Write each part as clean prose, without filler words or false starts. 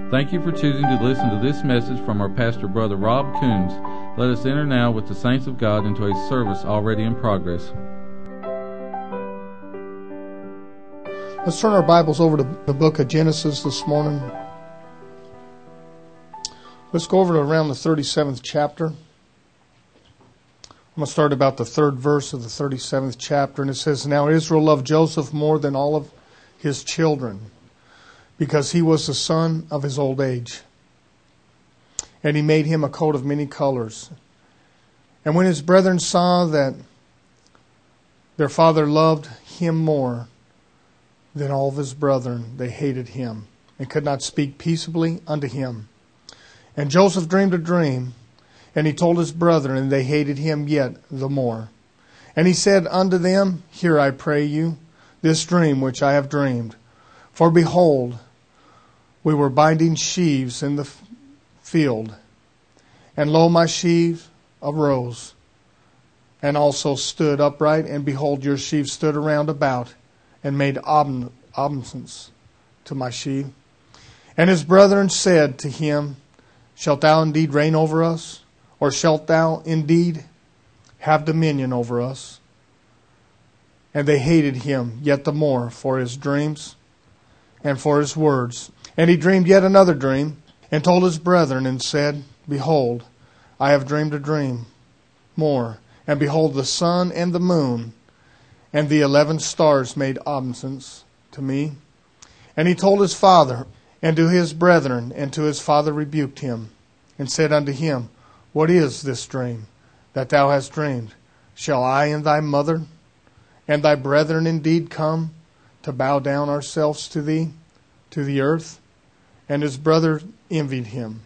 Thank you for choosing to listen to this message from our pastor, Brother Rob Coons. Let us enter now with the saints of God into a service already in progress. Let's turn our Bibles over to the book of Genesis this morning. Let's go over to around the 37th chapter. I'm going to start about the third verse of the 37th chapter, and it says, "Now Israel loved Joseph more than all of his children, because he was the son of his old age. And he made him a coat of many colors. And when his brethren saw that their father loved him more than all of his brethren, they hated him, and could not speak peaceably unto him. And Joseph dreamed a dream, and he told his brethren, and they hated him yet the more. And he said unto them, Hear, I pray you, this dream which I have dreamed. For behold, we were binding sheaves in the field, and lo, my sheaf arose, and also stood upright, and behold, your sheaves stood around about, and made obeisance to my sheaf. And his brethren said to him, Shalt thou indeed reign over us? Or shalt thou indeed have dominion over us? And they hated him yet the more for his dreams and for his words. And he dreamed yet another dream, and told his brethren, and said, Behold, I have dreamed a dream more. And behold, the sun and the moon and the 11 stars made obeisance to me. And he told his father and to his brethren, and to his father rebuked him, and said unto him, What is this dream that thou hast dreamed? Shall I and thy mother and thy brethren indeed come to bow down ourselves to thee, to the earth? And his brethren envied him,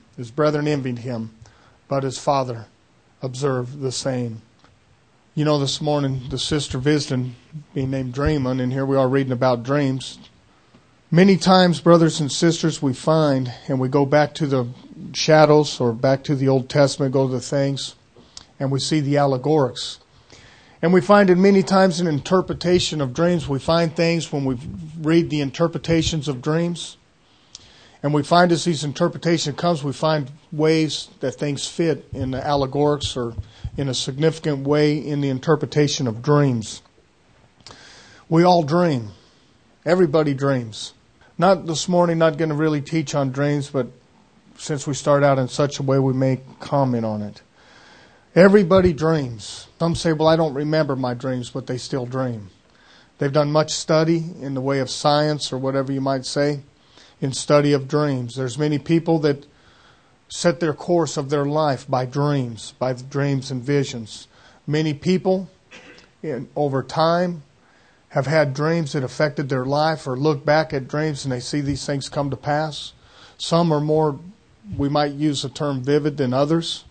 but his father observed the same." You know, this morning the sister visiting, being named Dreamin', and here we are reading about dreams. Many times, brothers and sisters, we find, and we go back to the shadows or back to the Old Testament, go to the things, and we see the allegorics. And we find it many times in interpretation of dreams. We find things when we read the interpretations of dreams. And we find as these interpretation comes, we find ways that things fit in the allegorics or in a significant way in the interpretation of dreams. We all dream. Everybody dreams. Not this morning, not going to really teach on dreams, but since we start out in such a way, we may comment on it. Everybody dreams. Some say, well, I don't remember my dreams, but they still dream. They've done much study in the way of science or whatever you might say, in study of dreams. There's many people that set their course of their life by dreams and visions. Many people over time have had dreams that affected their life, or look back at dreams and they see these things come to pass. Some are more, we might use the term vivid than others.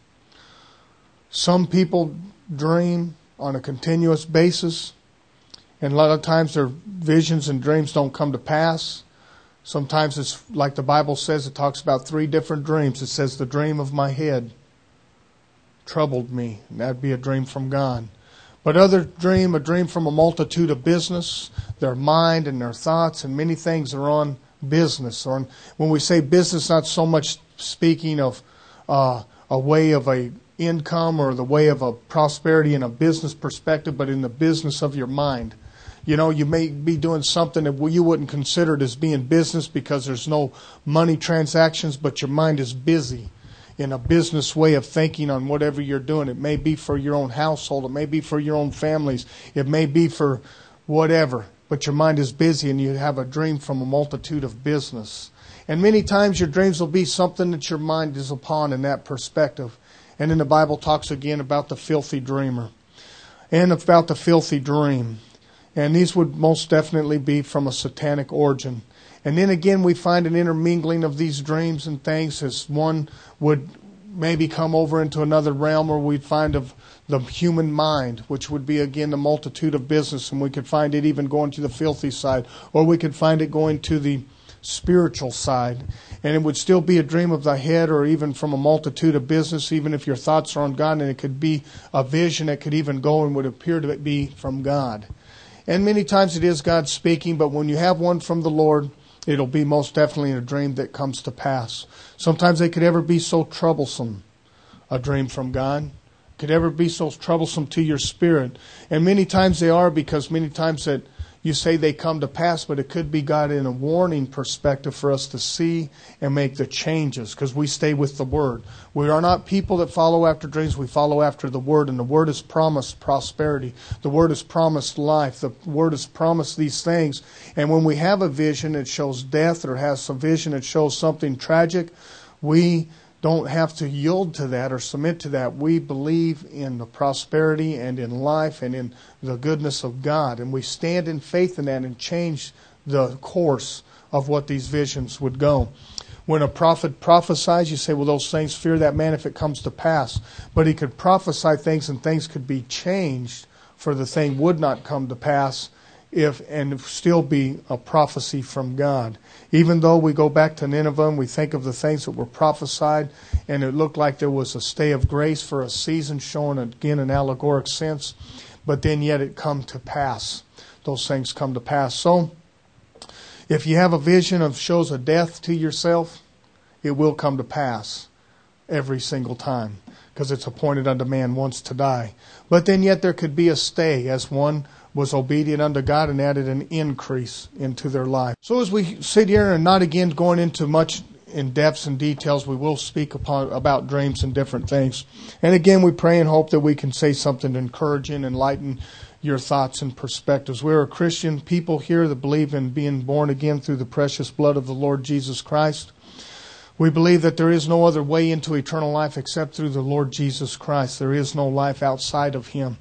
Some people dream on a continuous basis, and a lot of times their visions and dreams don't come to pass. Sometimes it's like the Bible says, it talks about 3 different dreams. It says, the dream of my head troubled me. And that'd be a dream from God. But other dream, a dream from a multitude of business, their mind and their thoughts, and many things are on business. Or when we say business, not so much speaking of a way of a income or the way of a prosperity in a business perspective, but in the business of your mind. You know, you may be doing something that you wouldn't consider it as being business because there's no money transactions, but your mind is busy in a business way of thinking on whatever you're doing. It may be for your own household. It may be for your own families. It may be for whatever. But your mind is busy and you have a dream from a multitude of business. And many times your dreams will be something that your mind is upon in that perspective. And then the Bible talks again about the filthy dreamer and about the filthy dream. And these would most definitely be from a satanic origin. And then again, we find an intermingling of these dreams and things as one would maybe come over into another realm, or we'd find of the human mind, which would be again the multitude of business. And we could find it even going to the filthy side, or we could find it going to the spiritual side. And it would still be a dream of the head, or even from a multitude of business, even if your thoughts are on God. And it could be a vision that could even go and would appear to be from God. And many times it is God speaking, but when you have one from the Lord, it'll be most definitely a dream that comes to pass. Sometimes they could ever be so troublesome, a dream from God. Could ever be so troublesome to your spirit. And many times they are, because many times that you say they come to pass, but it could be God in a warning perspective for us to see and make the changes, because we stay with the Word. We are not people that follow after dreams. We follow after the Word, and the Word has promised prosperity. The Word has promised life. The Word has promised these things. And when we have a vision that shows death, or has a vision that shows something tragic, we don't have to yield to that or submit to that. We believe in the prosperity and in life and in the goodness of God. And we stand in faith in that and change the course of what these visions would go. When a prophet prophesies, you say, well, those things fear that man if it comes to pass. But he could prophesy things and things could be changed for the thing would not come to pass and still be a prophecy from God. Even though we go back to Nineveh and we think of the things that were prophesied, and it looked like there was a stay of grace for a season, showing again an allegoric sense, but then yet it come to pass. Those things come to pass. So, if you have a vision of shows a death to yourself, it will come to pass every single time, because it's appointed unto man once to die. But then yet there could be a stay, as one was obedient unto God and added an increase into their life. So as we sit here, and not again going into much in depths and details, we will speak about dreams and different things. And again, we pray and hope that we can say something to encourage and enlighten your thoughts and perspectives. We're a Christian people here that believe in being born again through the precious blood of the Lord Jesus Christ. We believe that there is no other way into eternal life except through the Lord Jesus Christ. There is no life outside of Him.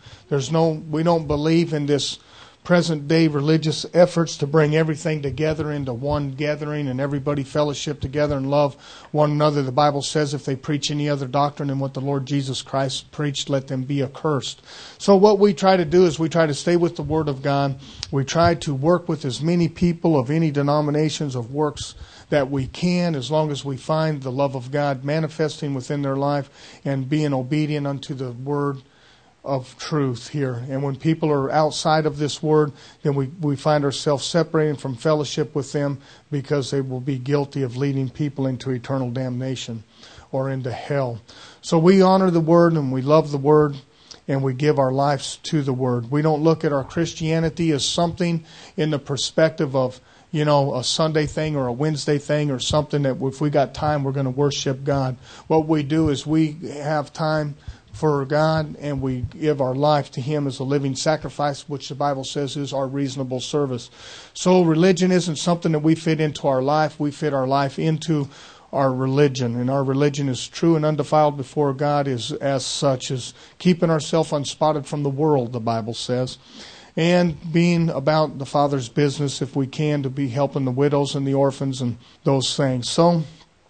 We don't believe in this present day religious efforts to bring everything together into one gathering and everybody fellowship together and love one another. The Bible says if they preach any other doctrine than what the Lord Jesus Christ preached, let them be accursed. So what we try to do is we try to stay with the Word of God. We try to work with as many people of any denominations of works that we can, as long as we find the love of God manifesting within their life and being obedient unto the Word of truth here. And when people are outside of this Word, then we find ourselves separating from fellowship with them, because they will be guilty of leading people into eternal damnation or into hell. So we honor the Word and we love the Word, and we give our lives to the Word. We don't look at our Christianity as something in the perspective of, a Sunday thing or a Wednesday thing or something that if we got time, we're going to worship God. What we do is we have time for God and we give our life to Him as a living sacrifice, which the Bible says is our reasonable service. So religion isn't something that we fit into our life. We fit our life into our religion. And our religion is true and undefiled before God, is as such as keeping ourselves unspotted from the world, the Bible says. And being about the Father's business, if we can, to be helping the widows and the orphans and those things. So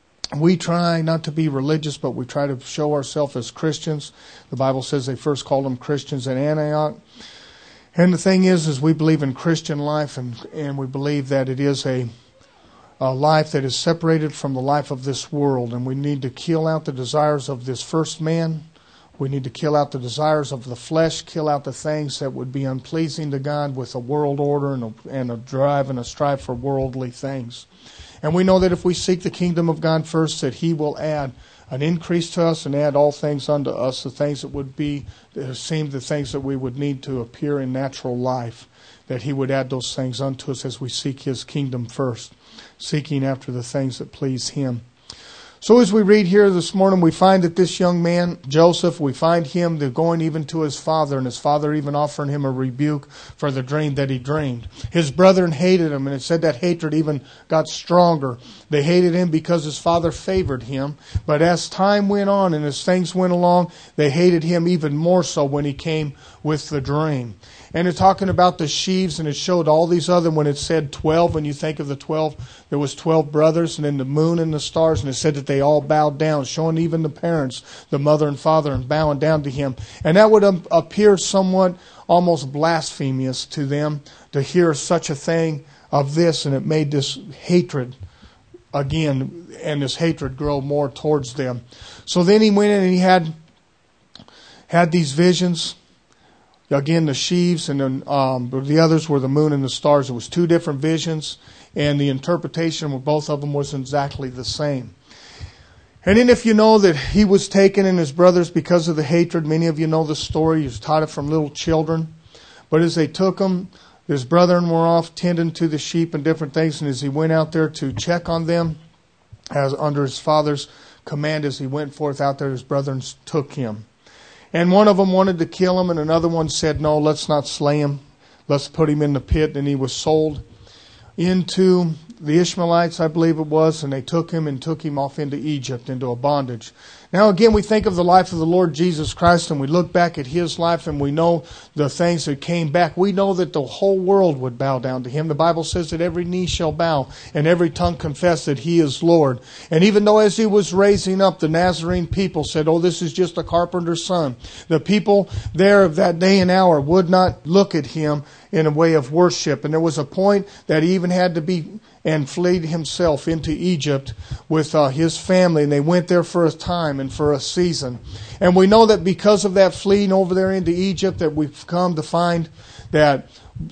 we try not to be religious, but we try to show ourselves as Christians. The Bible says they first called them Christians at Antioch. And the thing is we believe in Christian life, and we believe that it is a life that is separated from the life of this world. And we need to kill out the desires of this first man. We need to kill out the desires of the flesh, kill out the things that would be unpleasing to God with a world order and a drive and a strive for worldly things. And we know that if we seek the kingdom of God first, that He will add an increase to us and add all things unto us, the things that would seem the things that we would need to appear in natural life, that He would add those things unto us as we seek His kingdom first, seeking after the things that please Him. So as we read here this morning, we find that this young man, Joseph, we find him going even to his father, and his father even offering him a rebuke for the dream that he dreamed. His brethren hated him, and it said that hatred even got stronger. They hated him because his father favored him. But as time went on and as things went along, they hated him even more so when he came with the dream. And it's talking about the sheaves, and it showed all these other, when it said 12, when you think of the 12, there was 12 brothers, and then the moon and the stars, and it said that they all bowed down, showing even the parents, the mother and father, and bowing down to him. And that would appear somewhat almost blasphemous to them to hear such a thing of this, and it made this hatred again, and this hatred grow more towards them. So then he went in and he had these visions. again, the sheaves, and then the others were the moon and the stars. It was two different visions, and the interpretation of both of them was exactly the same. And then if you know that he was taken and his brothers because of the hatred, many of you know the story. You've taught it from little children. But as they took him, his brethren were off tending to the sheep and different things. And as he went out there to check on them, as under his father's command, as he went forth out there, his brethren took him. And one of them wanted to kill him, and another one said, no, let's not slay him. Let's put him in the pit. And he was sold into the Ishmaelites, I believe it was, and they took him off into Egypt, into a bondage. Now again, we think of the life of the Lord Jesus Christ, and we look back at His life, and we know the things that came back. We know that the whole world would bow down to Him. The Bible says that every knee shall bow, and every tongue confess that He is Lord. And even though as He was raising up, the Nazarene people said, oh, this is just a carpenter's son. The people there of that day and hour would not look at Him in a way of worship. And there was a point that He even had to be and fled himself into Egypt with his family. And they went there for a time and for a season. And we know that because of that fleeing over there into Egypt, that we've come to find that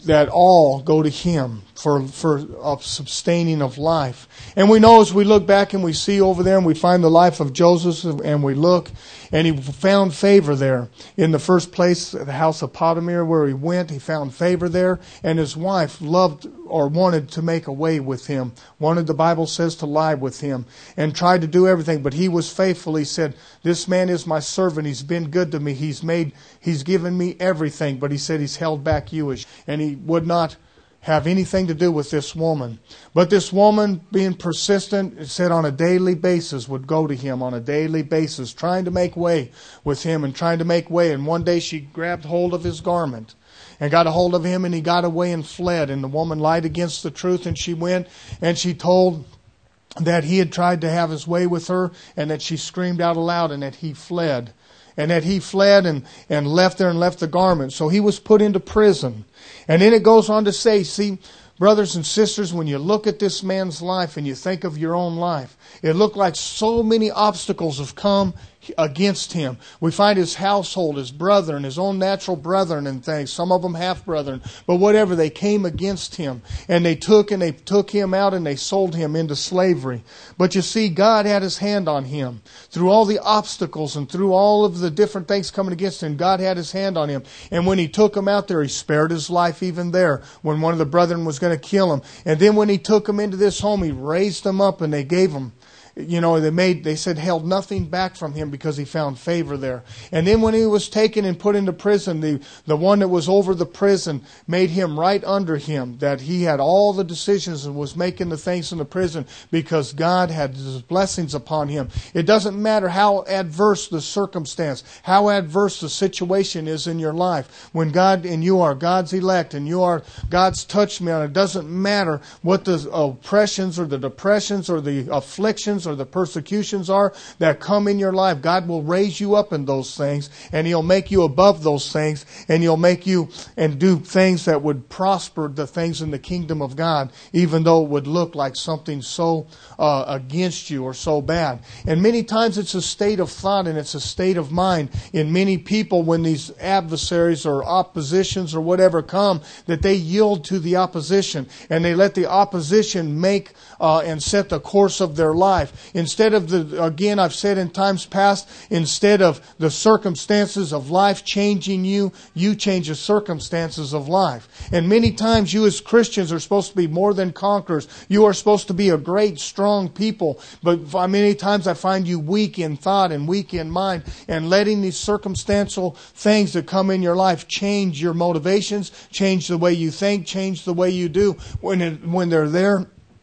all go to Him for sustaining of life. And we know as we look back and we see over there and we find the life of Joseph and we look, and he found favor there. In the first place, the house of Potiphar where he went, he found favor there. And his wife loved or wanted to make a way with him. Wanted, the Bible says, to lie with him. And tried to do everything. But he was faithful. He said, this man is my servant. He's been good to me. He's given me everything. But he said he's held back Jewish. And he would not have anything to do with this woman. But this woman, being persistent, it said on a daily basis, would go to him on a daily basis, trying to make way with him and trying to make way. And one day she grabbed hold of his garment and got a hold of him, and he got away and fled. And the woman lied against the truth, and she went and she told that he had tried to have his way with her, and that she screamed out aloud, and that he fled. And that he fled and left there and left the garment. So he was put into prison. And then it goes on to say, see, brothers and sisters, when you look at this man's life and you think of your own life, it looked like so many obstacles have come against him. We find his household, his brethren, his own natural brethren and things, some of them half-brethren, but whatever, they came against him. And they took him out and they sold him into slavery. But you see, God had His hand on him. Through all the obstacles and through all of the different things coming against him, God had His hand on him. And when He took him out there, He spared his life even there, when one of the brethren was going to kill him. And then when He took him into this home, He raised him up, and they gave him, they said held nothing back from him because he found favor there. And then when he was taken and put into prison, the one that was over the prison made him right under him, that he had all the decisions and was making the things in the prison because God had His blessings upon him. It doesn't matter how adverse the circumstance, how adverse the situation is in your life. When God and you are God's elect and you are God's touched man, it doesn't matter what the oppressions or the depressions or the afflictions or the persecutions are that come in your life. God will raise you up in those things, and He'll make you above those things, and He'll make you and do things that would prosper the things in the kingdom of God, even though it would look like something so against you or so bad. And many times it's a state of thought and it's a state of mind in many people when these adversaries or oppositions or whatever come, that they yield to the opposition and they let the opposition make and set the course of their life. Instead of again, I've said in times past, instead of the circumstances of life changing you, you change the circumstances of life. And many times you as Christians are supposed to be more than conquerors. You are supposed to be a great, strong people. But many times I find you weak in thought and weak in mind, and letting these circumstantial things that come in your life change your motivations, change the way you think, change the way you do when they're there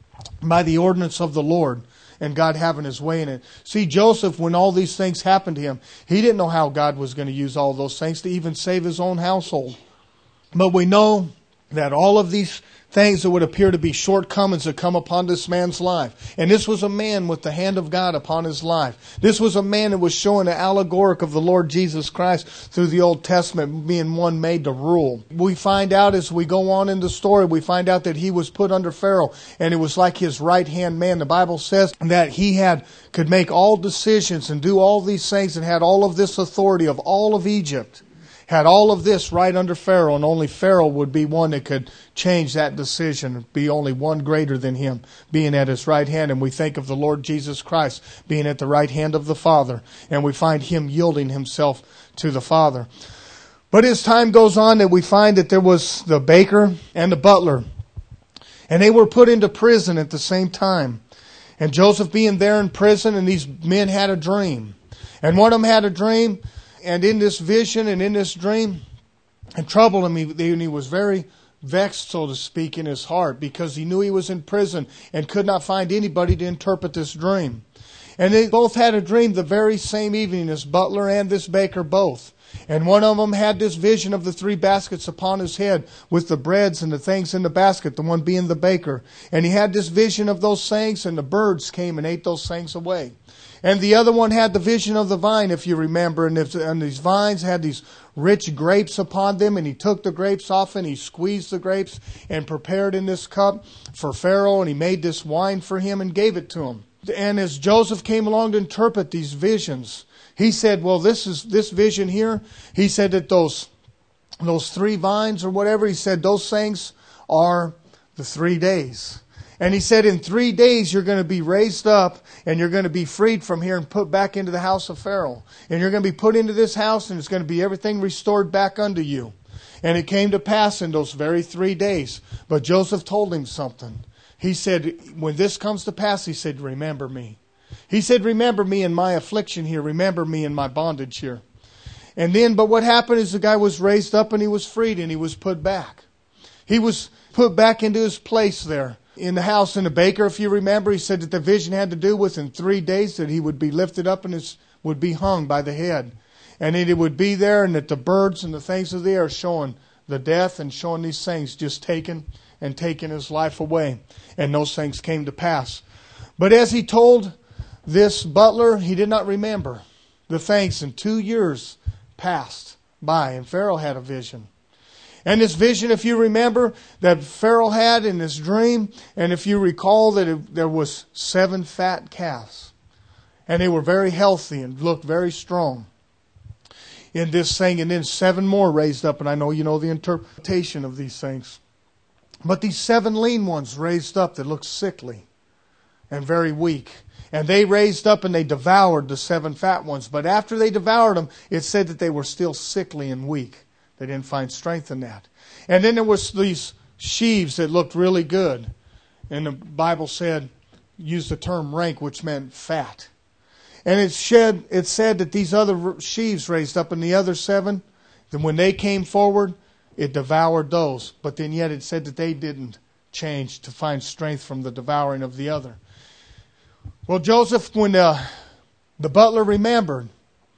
by the ordinance of the Lord. And God having His way in it. See, Joseph, when all these things happened to him, he didn't know how God was going to use all those things to even save his own household. But we know that all of these things that would appear to be shortcomings that come upon this man's life. And this was a man with the hand of God upon his life. This was a man that was showing the allegoric of the Lord Jesus Christ through the Old Testament, being one made to rule. We find out as we go on in the story, we find out that he was put under Pharaoh, and it was like his right-hand man. The Bible says that he could make all decisions and do all these things and had all of this authority of all of Egypt. had all of this right under Pharaoh, and only Pharaoh would be one that could change that decision, be only one greater than him, being at his right hand. And we think of the Lord Jesus Christ being at the right hand of the Father, and we find him yielding himself to the Father. But as time goes on, that we find that there was the baker and the butler, and they were put into prison at the same time. And Joseph being there in prison, and these men had a dream. And one of them had a dream, and in this vision and in this dream, it troubled him. He was very vexed, so to speak, in his heart, because he knew he was in prison and could not find anybody to interpret this dream. And they both had a dream the very same evening, this butler and this baker both. And one of them had this vision of the 3 baskets upon his head with the breads and the things in the basket, the one being the baker. And he had this vision of those things, and the birds came and ate those things away. And the other one had the vision of the vine, if you remember. And these vines had these rich grapes upon them. And he took the grapes off and he squeezed the grapes and prepared in this cup for Pharaoh. And he made this wine for him and gave it to him. And as Joseph came along to interpret these visions, he said, well, this vision here. He said that those 3 vines or whatever, he said those things are the 3 days. And he said, in 3 days you're going to be raised up and you're going to be freed from here and put back into the house of Pharaoh. And you're going to be put into this house, and it's going to be everything restored back unto you. And it came to pass in those very 3 days. But Joseph told him something. He said, when this comes to pass, he said, remember me. He said, remember me in my affliction here. Remember me in my bondage here. And then, but what happened is the guy was raised up and he was freed and he was put back. He was put back into his place there in the house. And the baker, if you remember, he said that the vision had to do with in 3 days that he would be lifted up and would be hung by the head. And it would be there, and that the birds and the things of the air showing the death and showing these things just taking his life away. And those things came to pass. But as he told this butler, he did not remember the things. And 2 years passed by, and Pharaoh had a vision. And this vision, if you remember, that Pharaoh had in this dream, and if you recall that there was 7 fat calves. And they were very healthy and looked very strong in this thing. And then 7 more raised up, and I know you know the interpretation of these things. But these 7 lean ones raised up that looked sickly and very weak. And they raised up and they devoured the 7 fat ones. But after they devoured them, it said that they were still sickly and weak. They didn't find strength in that. And then there was these sheaves that looked really good. And the Bible used the term rank, which meant fat. And it said that these other sheaves raised up, and the other 7, then when they came forward, it devoured those. But then yet it said that they didn't change to find strength from the devouring of the other. Well, Joseph, when the butler remembered,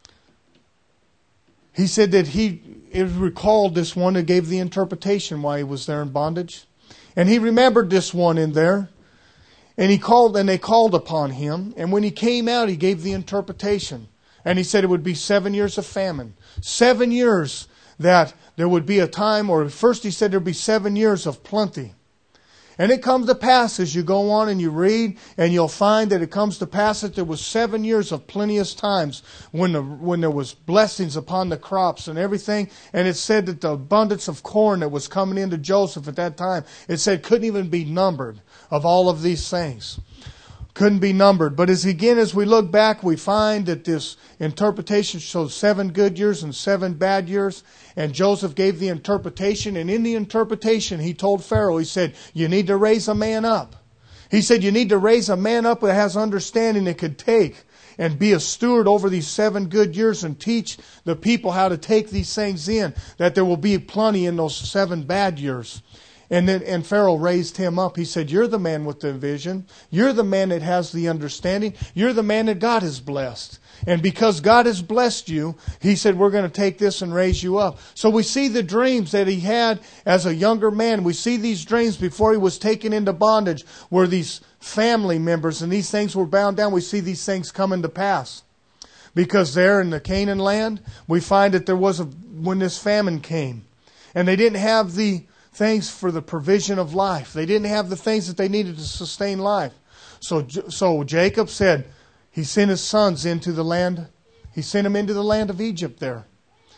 he said that he recalled this one who gave the interpretation while he was there in bondage. And he remembered this one in there. And they called upon him. And when he came out, he gave the interpretation. And he said it would be 7 years of famine. 7 years that there would be a time, or first he said there would be 7 years of plenty. And it comes to pass as you go on and you read, and you'll find that it comes to pass that there was 7 years of plenteous times when there was blessings upon the crops and everything. And it said that the abundance of corn that was coming into Joseph at that time, it said couldn't even be numbered of all of these things. Couldn't be numbered. But as we look back, we find that this interpretation shows 7 good years and 7 bad years. And Joseph gave the interpretation. And in the interpretation, he told Pharaoh, he said, you need to raise a man up. He said, you need to raise a man up that has understanding that could take and be a steward over these 7 good years and teach the people how to take these things in, that there will be plenty in those 7 bad years. And Pharaoh raised him up. He said, you're the man with the vision. You're the man that has the understanding. You're the man that God has blessed. And because God has blessed you, he said, we're going to take this and raise you up. So we see the dreams that he had as a younger man. We see these dreams before he was taken into bondage, where these family members and these things were bound down. We see these things coming to pass. Because there in the Canaan land, we find that when this famine came, and they didn't have the things for the provision of life. They didn't have the things that they needed to sustain life. So Jacob said he sent his sons into the land. He sent them into the land of Egypt there.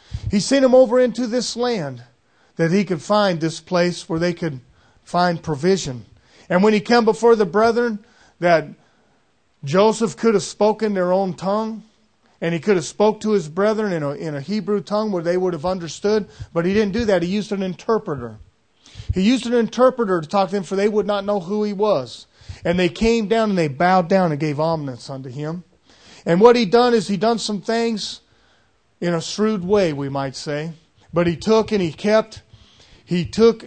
He sent him over into this land that he could find this place where they could find provision. And when he came before the brethren, that Joseph could have spoken their own tongue, and he could have spoke to his brethren in a Hebrew tongue where they would have understood, but he didn't do that. He used an interpreter. He used an interpreter to talk to them, for they would not know who he was. And they came down and they bowed down and gave homage unto him. And what he done is he done some things in a shrewd way, we might say. But he took and he took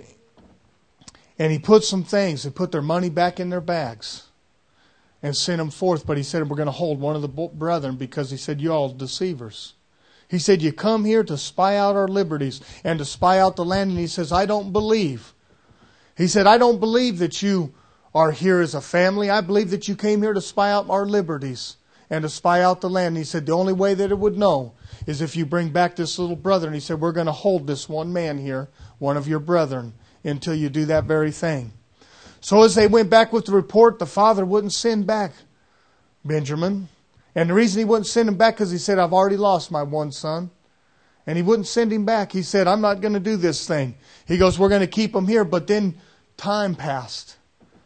and he put some things. He put their money back in their bags and sent them forth. But he said, we're going to hold one of the brethren, because he said, you all deceivers. He said, you come here to spy out our liberties and to spy out the land. And he says, I don't believe. He said, I don't believe that you are here as a family. I believe that you came here to spy out our liberties and to spy out the land. And he said, the only way that it would know is if you bring back this little brother. And he said, we're going to hold this one man here, one of your brethren, until you do that very thing. So as they went back with the report, the father wouldn't send back Benjamin. And the reason he wouldn't send him back, because he said, I've already lost my one son. And he wouldn't send him back. He said, I'm not going to do this thing. He goes, we're going to keep him here. But then time passed.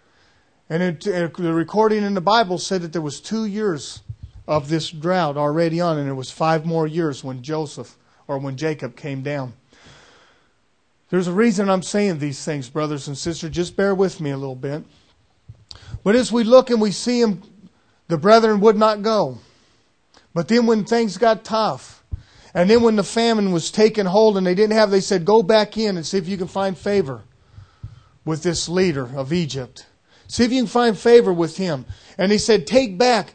And the recording in the Bible said that there was 2 years of this drought already on. And it was 5 more years when Jacob came down. There's a reason I'm saying these things, brothers and sisters. Just bear with me a little bit. But as we look and we see him, the brethren would not go. But then when things got tough, and then when the famine was taking hold and they said, go back in and see if you can find favor with this leader of Egypt. See if you can find favor with him. And he said, take back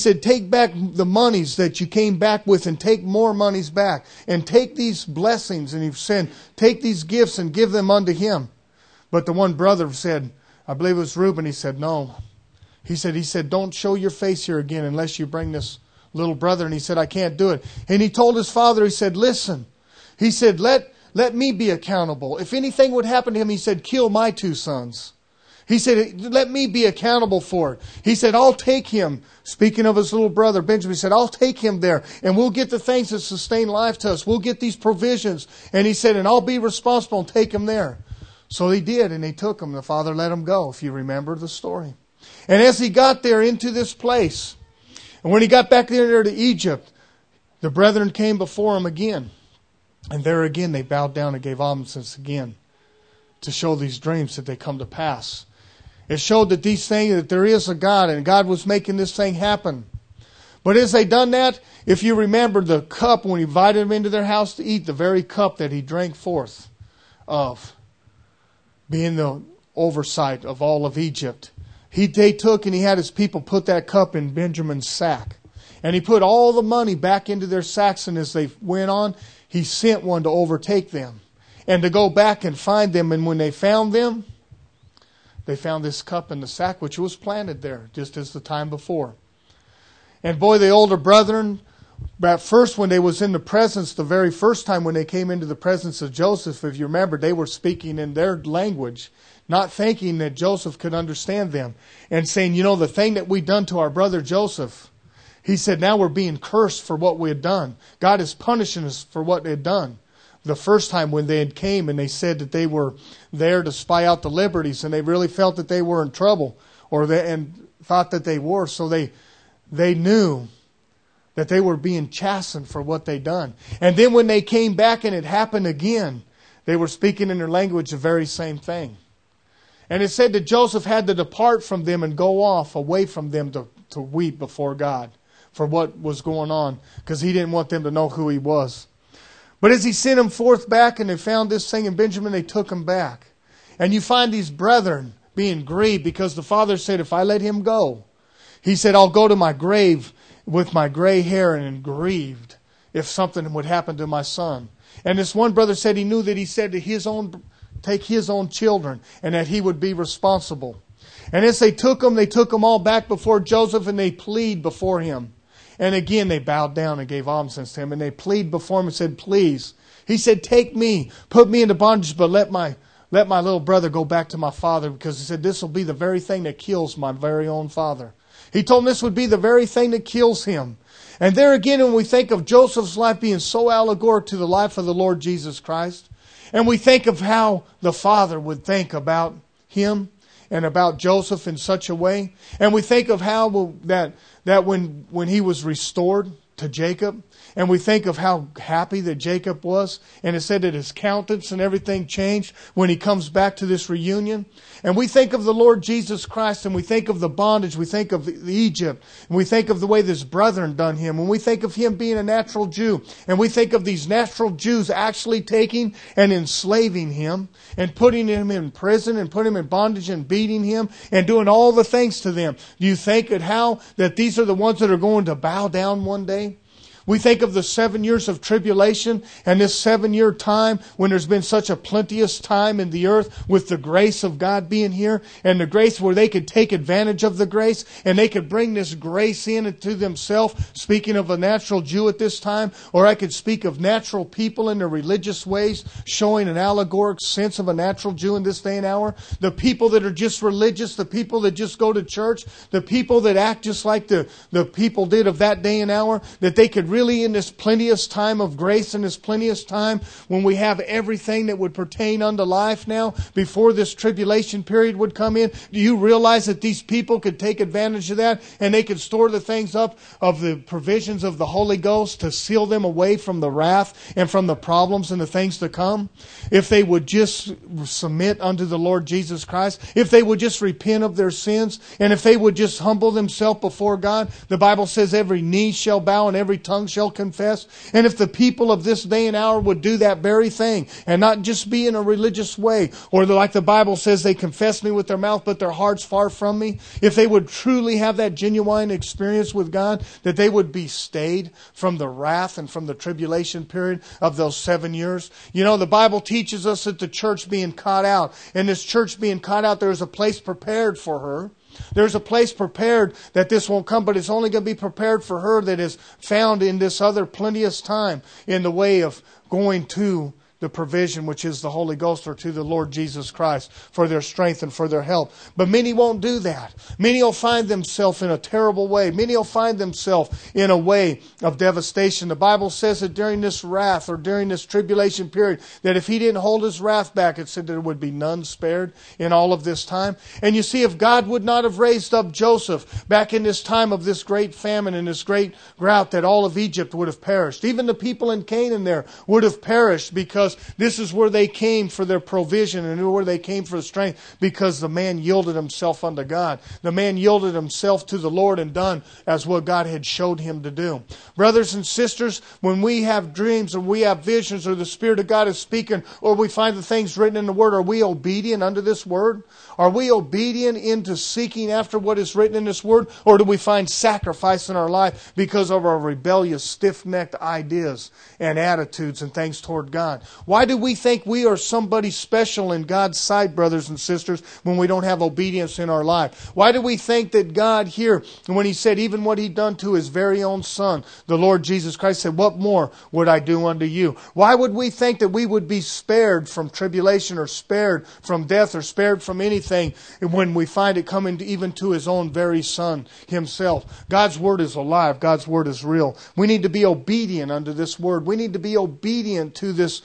the monies that you came back with, and take more monies back. And take these blessings, and he said, take these gifts and give them unto him. But the one brother said, I believe it was Reuben, he said, no. He said, don't show your face here again unless you bring this little brother. And he said, I can't do it. And he told his father, he said, listen. He said, let me be accountable. If anything would happen to him, he said, kill my 2 sons. He said, let me be accountable for it. He said, I'll take him. Speaking of his little brother, Benjamin, he said, I'll take him there, and we'll get the things that sustain life to us. We'll get these provisions. And he said, and I'll be responsible and take him there. So he did, and they took him. The father let him go, if you remember the story. And as he got there into this place, and when he got back there to Egypt, the brethren came before him again. And there again they bowed down and gave obeisance again, to show these dreams that they come to pass. It showed that these things, that there is a God, and God was making this thing happen. But as they done that, if you remember the cup, when he invited them into their house to eat, the very cup that he drank forth of, being the oversight of all of Egypt, they took and he had his people put that cup in Benjamin's sack. And he put all the money back into their sacks, and as they went on, he sent one to overtake them and to go back and find them. And when they found them, they found this cup in the sack, which was planted there, just as the time before. And boy, the older brethren, at first when they was in the presence, the very first time when they came into the presence of Joseph, if you remember, they were speaking in their language, not thinking that Joseph could understand them. And saying, the thing that we done to our brother Joseph, he said, now we're being cursed for what we had done. God is punishing us for what they had done. The first time when they had came and they said that they were there to spy out the liberties, and they really felt that they were in trouble, and thought that they were. So they knew that they were being chastened for what they'd done. And then when they came back and it happened again, they were speaking in their language the very same thing. And it said that Joseph had to depart from them and go off away from them to weep before God for what was going on, because he didn't want them to know who he was. But as he sent them forth back and they found this thing in Benjamin, they took him back. And you find these brethren being grieved, because the father said, if I let him go, he said, I'll go to my grave with my gray hair and grieved if something would happen to my son. And this one brother said he knew that he said to take his own children, and that he would be responsible. And as they took them all back before Joseph, and they plead before him. And again, they bowed down and gave obeisance to him. And they plead before him and said, please. He said, take me, put me into bondage, but let my little brother go back to my father. Because he said, this will be the very thing that kills my very own father. He told him this would be the very thing that kills him. And there again, when we think of Joseph's life being so allegoric to the life of the Lord Jesus Christ, and we think of how the Father would think about him and about Joseph in such a way, and we think of how that when he was restored to Jacob, and we think of how happy that Jacob was, and it said that his countenance and everything changed when he comes back to this reunion. And we think of the Lord Jesus Christ, and we think of the bondage, we think of Egypt, and we think of the way his brethren done him, and we think of him being a natural Jew, and we think of these natural Jews actually taking and enslaving him, and putting him in prison, and putting him in bondage, and beating him, and doing all the things to them. Do you think at how that these are the ones that are going to bow down one day? We think of the 7 years of tribulation and this 7-year time when there's been such a plenteous time in the earth with the grace of God being here, and the grace where they could take advantage of the grace and they could bring this grace in to themselves. Speaking of a natural Jew at this time, or I could speak of natural people in their religious ways, showing an allegoric sense of a natural Jew in this day and hour. The people that are just religious, the people that just go to church, the people that act just like the people did of that day and hour, that they could really in this plenteous time of grace and this plenteous time when we have everything that would pertain unto life now before this tribulation period would come in. Do you realize that these people could take advantage of that and they could store the things up of the provisions of the Holy Ghost to seal them away from the wrath and from the problems and the things to come? If they would just submit unto the Lord Jesus Christ, if they would just repent of their sins, and if they would just humble themselves before God, the Bible says every knee shall bow and every tongue shall confess. And if the people of this day and hour would do that very thing and not just be in a religious way, or like the Bible says, they confess me with their mouth but their heart's far from me, if they would truly have that genuine experience with God, that they would be stayed from the wrath and from the tribulation period of those 7 years. You know, the Bible teaches us that the church being caught out, and this church being caught out, there is a place prepared for her. There's a place prepared that this won't come, but it's only going to be prepared for her that is found in this other plenteous time in the way of going to the provision which is the Holy Ghost, or to the Lord Jesus Christ for their strength and for their help. But many won't do that. Many will find themselves in a terrible way. Many will find themselves in a way of devastation. The Bible says that during this wrath or during this tribulation period, that if He didn't hold His wrath back, it said there would be none spared in all of this time. And you see, if God would not have raised up Joseph back in this time of this great famine and this great drought, that all of Egypt would have perished. Even the people in Canaan there would have perished, because this is where they came for their provision and where they came for the strength, because the man yielded himself unto God. The man yielded himself to the Lord and done as what God had showed him to do. Brothers and sisters, when we have dreams or we have visions or the Spirit of God is speaking, or we find the things written in the Word, are we obedient unto this Word? Are we obedient into seeking after what is written in this Word? Or do we find sacrifice in our life because of our rebellious, stiff-necked ideas and attitudes and things toward God? Why do we think we are somebody special in God's sight, brothers and sisters, when we don't have obedience in our life? Why do we think that God here, when He said even what He'd done to His very own Son, the Lord Jesus Christ, said, "What more would I do unto you?" Why would we think that we would be spared from tribulation, or spared from death, or spared from anything, when we find it coming even to His own very Son Himself? God's Word is alive. God's Word is real. We need to be obedient unto this Word. We need to be obedient to this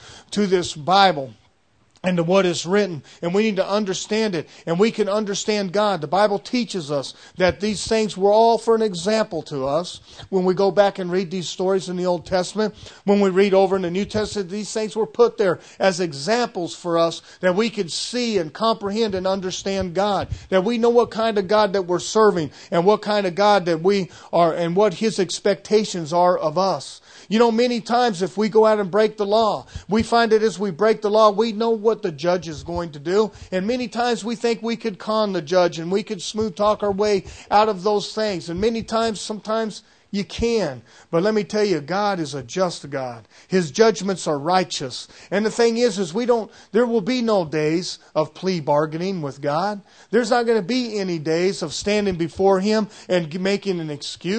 Bible and to what is written, and we need to understand it, and we can understand God. The Bible teaches us that these things were all for an example to us. When we go back and read these stories in the Old Testament, when we read over in the New Testament, these things were put there as examples for us, that we could see and comprehend and understand God, that we know what kind of God that we're serving, and what kind of God that we are, and what His expectations are of us. You know, many times if we go out and break the law, we find that as we break the law, we know what the judge is going to do. And many times we think we could con the judge and we could smooth talk our way out of those things. And many times, sometimes you can. But let me tell you, God is a just God. His judgments are righteous. And the thing is there will be no days of plea bargaining with God. There's not going to be any days of standing before Him and making an excuse.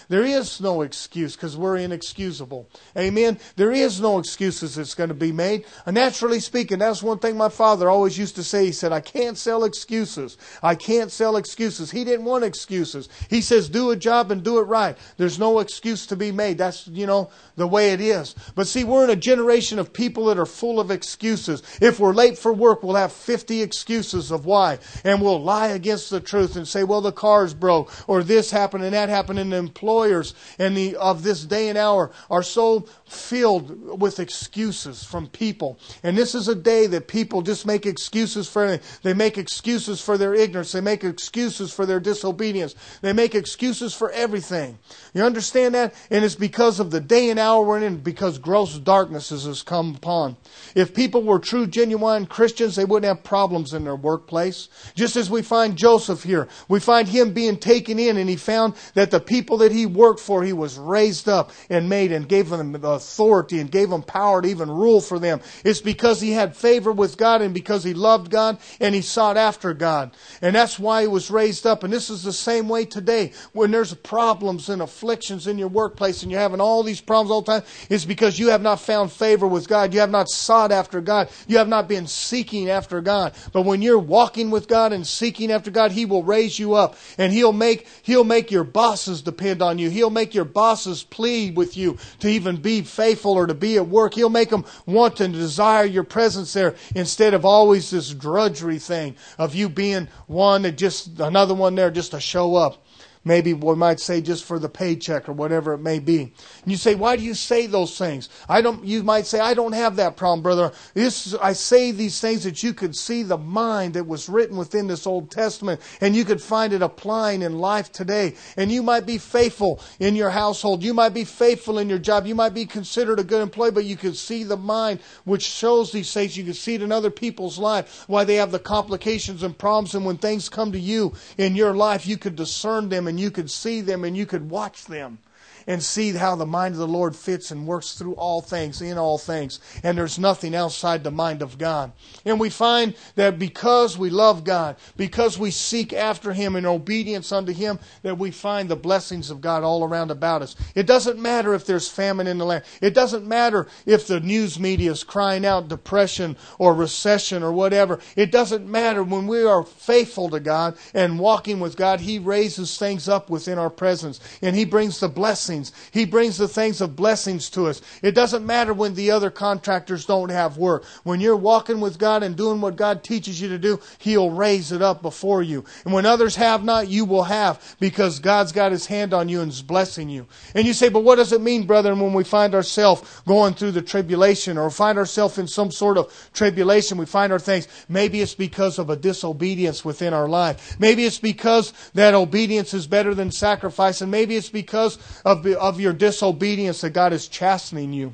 There is no excuse because we're inexcusable. Amen. There is no excuses that's going to be made. Naturally speaking, that's one thing my father always used to say. He said, I can't sell excuses. I can't sell excuses. He didn't want excuses. He says, do a job and do it right. There's no excuse to be made. That's, the way it is. But see, we're in a generation of people that are full of excuses. If we're late for work, we'll have 50 excuses of why. And we'll lie against the truth and say, well, the car's broke, or this happened and that happened. And the employers of this day and hour are so filled with excuses from people. And this is a day that people just make excuses for anything. They make excuses for their ignorance. They make excuses for their disobedience. They make excuses for everything. You understand that? And it's because of the day and hour we're in, because gross darkness has come upon. If people were true, genuine Christians, they wouldn't have problems in their workplace. Just as we find Joseph here, we find him being taken in, and he found that the people that he worked for, he was raised up and made and gave them authority and gave them power to even rule for them. It's because he had favor with God and because he loved God and he sought after God. And that's why he was raised up. And this is the same way today. When there's problems and afflictions in your workplace and you're having all these problems all the time, it's because you have not found favor with God. You have not sought after God. You have not been seeking after God. But when you're walking with God and seeking after God, He will raise you up. And He'll make your bosses depend on you. He'll make your bosses plead with you to even be faithful or to be at work. He'll make them want and desire your presence there instead of always this drudgery thing of you being one that just another one there just to show up. Maybe we might say just for the paycheck or whatever it may be. And you say, why do you say those things? You might say, I don't have that problem, brother. I say these things that you could see the mind that was written within this Old Testament, and you could find it applying in life today. And you might be faithful in your household. You might be faithful in your job. You might be considered a good employee, but you could see the mind which shows these things. You could see it in other people's life, why they have the complications and problems. And when things come to you in your life, you could discern them and you could see them and you could watch them and see how the mind of the Lord fits and works through all things, in all things. And there's nothing outside the mind of God. And we find that because we love God, because we seek after Him in obedience unto Him, that we find the blessings of God all around about us. It doesn't matter if there's famine in the land. It doesn't matter if the news media is crying out depression or recession or whatever. It doesn't matter. When we are faithful to God and walking with God, He raises things up within our presence. And He brings the blessings. He brings the things of blessings to us. It doesn't matter when the other contractors don't have work. When you're walking with God and doing what God teaches you to do, He'll raise it up before you. And when others have not, you will have, because God's got His hand on you and is blessing you. And you say, but what does it mean, brethren, when we find ourselves going through the tribulation or find ourselves in some sort of tribulation? We find our things. Maybe it's because of a disobedience within our life. Maybe it's because that obedience is better than sacrifice. And maybe it's because of your disobedience that God is chastening you.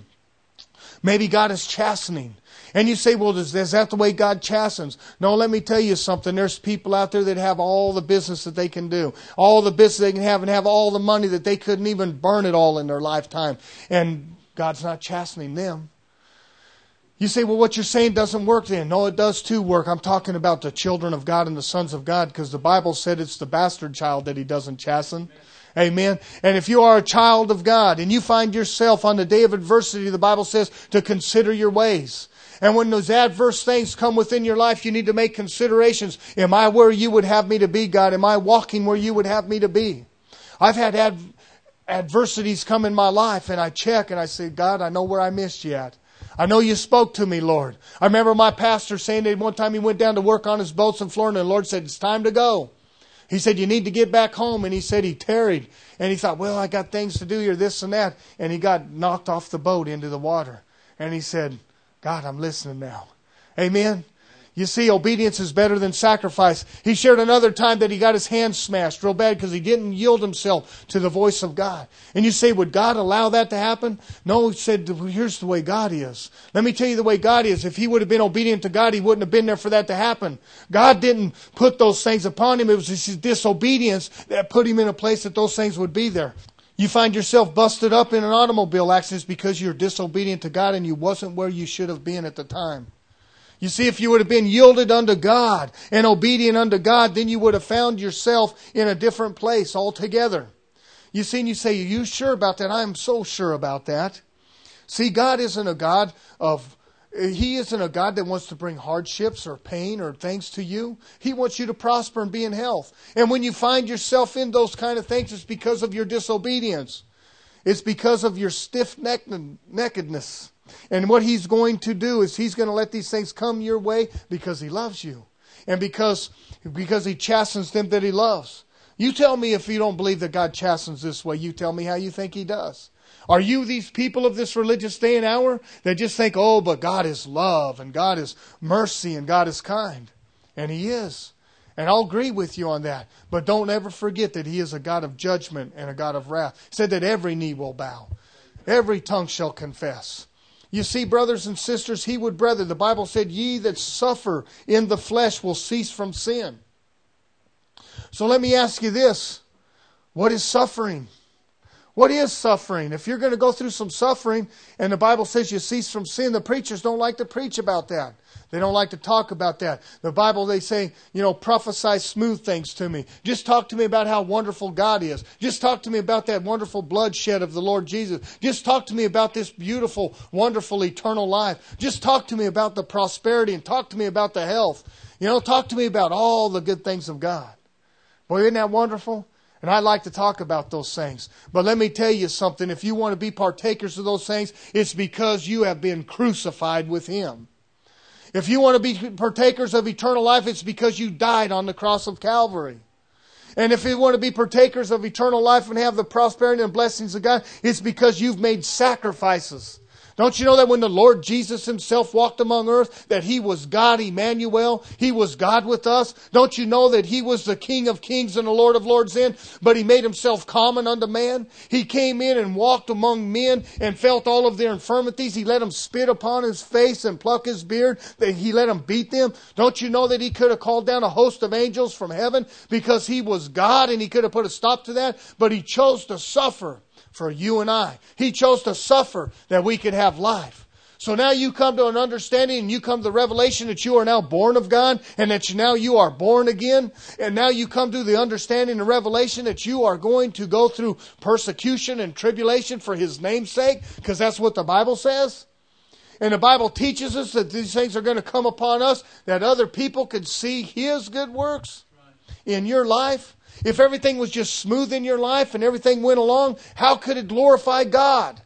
Maybe God is chastening. And you say, well, is that the way God chastens? No, let me tell you something. There's people out there that have all the business that they can do. All the business they can have and have all the money that they couldn't even burn it all in their lifetime. And God's not chastening them. You say, well, what you're saying doesn't work then. No, it does too work. I'm talking about the children of God and the sons of God, because the Bible said it's the bastard child that He doesn't chasten. Amen. And if you are a child of God and you find yourself on the day of adversity, the Bible says to consider your ways. And when those adverse things come within your life, you need to make considerations. Am I where you would have me to be, God? Am I walking where you would have me to be? I've had adversities come in my life, and I check and I say, God, I know where I missed you at. I know you spoke to me, Lord. I remember my pastor saying that one time he went down to work on his boats in Florida, and the Lord said, it's time to go. He said, you need to get back home. And he said he tarried. And he thought, well, I got things to do here, this and that. And he got knocked off the boat into the water. And he said, God, I'm listening now. Amen. You see, obedience is better than sacrifice. He shared another time that he got his hand smashed real bad because he didn't yield himself to the voice of God. And you say, would God allow that to happen? No, he said, here's the way God is. Let me tell you the way God is. If he would have been obedient to God, he wouldn't have been there for that to happen. God didn't put those things upon him. It was his disobedience that put him in a place that those things would be there. You find yourself busted up in an automobile accident because you're disobedient to God and you wasn't where you should have been at the time. You see, if you would have been yielded unto God and obedient unto God, then you would have found yourself in a different place altogether. You see, and you say, are you sure about that? I'm so sure about that. See, God isn't a God He isn't a God that wants to bring hardships or pain or things to you. He wants you to prosper and be in health. And when you find yourself in those kind of things, it's because of your disobedience. It's because of your stiff-neckedness. And what He's going to do is He's going to let these things come your way because He loves you. And because He chastens them that He loves. You tell me if you don't believe that God chastens this way. You tell me how you think He does. Are you these people of this religious day and hour that just think, oh, but God is love and God is mercy and God is kind? And He is. And I'll agree with you on that. But don't ever forget that He is a God of judgment and a God of wrath. He said that every knee will bow. Every tongue shall confess. You see, brothers and sisters, He would rather. The Bible said, ye that suffer in the flesh will cease from sin. So let me ask you this. What is suffering? What is suffering? If you're going to go through some suffering and the Bible says you cease from sin, the preachers don't like to preach about that. They don't like to talk about that. The Bible, they say, prophesy smooth things to me. Just talk to me about how wonderful God is. Just talk to me about that wonderful bloodshed of the Lord Jesus. Just talk to me about this beautiful, wonderful, eternal life. Just talk to me about the prosperity and talk to me about the health. Talk to me about all the good things of God. Boy, isn't that wonderful? And I'd like to talk about those things. But let me tell you something. If you want to be partakers of those things, it's because you have been crucified with Him. If you want to be partakers of eternal life, it's because you died on the cross of Calvary. And if you want to be partakers of eternal life and have the prosperity and blessings of God, it's because you've made sacrifices. Don't you know that when the Lord Jesus Himself walked among earth, that He was God Emmanuel? He was God with us. Don't you know that He was the King of kings and the Lord of lords in? But He made Himself common unto man. He came in and walked among men and felt all of their infirmities. He let them spit upon His face and pluck His beard. He let them beat them. Don't you know that He could have called down a host of angels from heaven because He was God and He could have put a stop to that? But He chose to suffer for you and I. He chose to suffer that we could have life. So now you come to an understanding and you come to the revelation that you are now born of God and that now you are born again. And now you come to the understanding and revelation that you are going to go through persecution and tribulation for His name's sake, because that's what the Bible says. And the Bible teaches us that these things are going to come upon us, that other people could see His good works in your life. If everything was just smooth in your life and everything went along, how could it glorify God?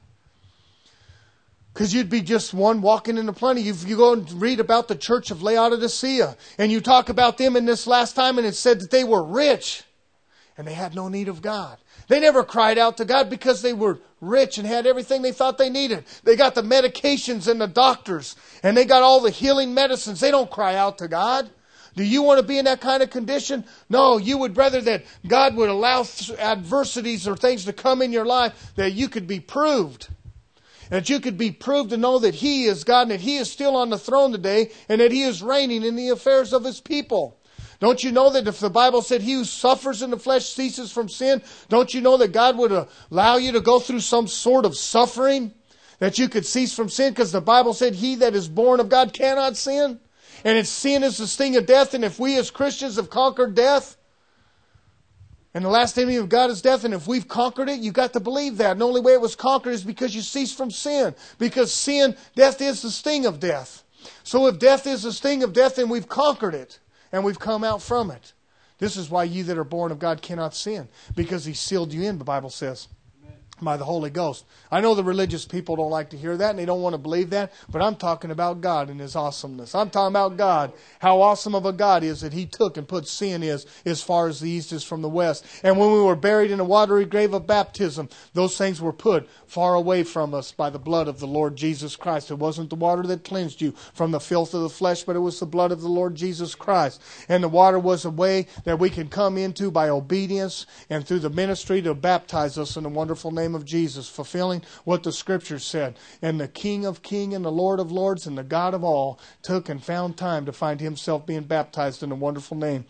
Because you'd be just one walking into plenty. You go and read about the church of Laodicea, and you talk about them in this last time, and it said that they were rich, and they had no need of God. They never cried out to God because they were rich and had everything they thought they needed. They got the medications and the doctors, and they got all the healing medicines. They don't cry out to God. Do you want to be in that kind of condition? No, you would rather that God would allow adversities or things to come in your life that you could be proved. That you could be proved to know that He is God and that He is still on the throne today and that He is reigning in the affairs of His people. Don't you know that if the Bible said He who suffers in the flesh ceases from sin, don't you know that God would allow you to go through some sort of suffering that you could cease from sin? Because the Bible said He that is born of God cannot sin. And its sin is the sting of death. And if we as Christians have conquered death, and the last enemy of God is death, and if we've conquered it, you've got to believe that. And the only way it was conquered is because you cease from sin. Because sin, death is the sting of death. So if death is the sting of death, then we've conquered it. And we've come out from it. This is why ye that are born of God cannot sin. Because He sealed you in, the Bible says, by the Holy Ghost. I know the religious people don't like to hear that and they don't want to believe that, but I'm talking about God and His awesomeness. I'm talking about God, how awesome of a God is that He took and put sin as far as the east is from the west. And when we were buried in a watery grave of baptism, those things were put far away from us by the blood of the Lord Jesus Christ. It wasn't the water that cleansed you from the filth of the flesh, but it was the blood of the Lord Jesus Christ. And the water was a way that we can come into by obedience and through the ministry to baptize us in the wonderful name of Jesus, fulfilling what the Scriptures said. And the King of kings and the Lord of lords and the God of all took and found time to find Himself being baptized in the wonderful name.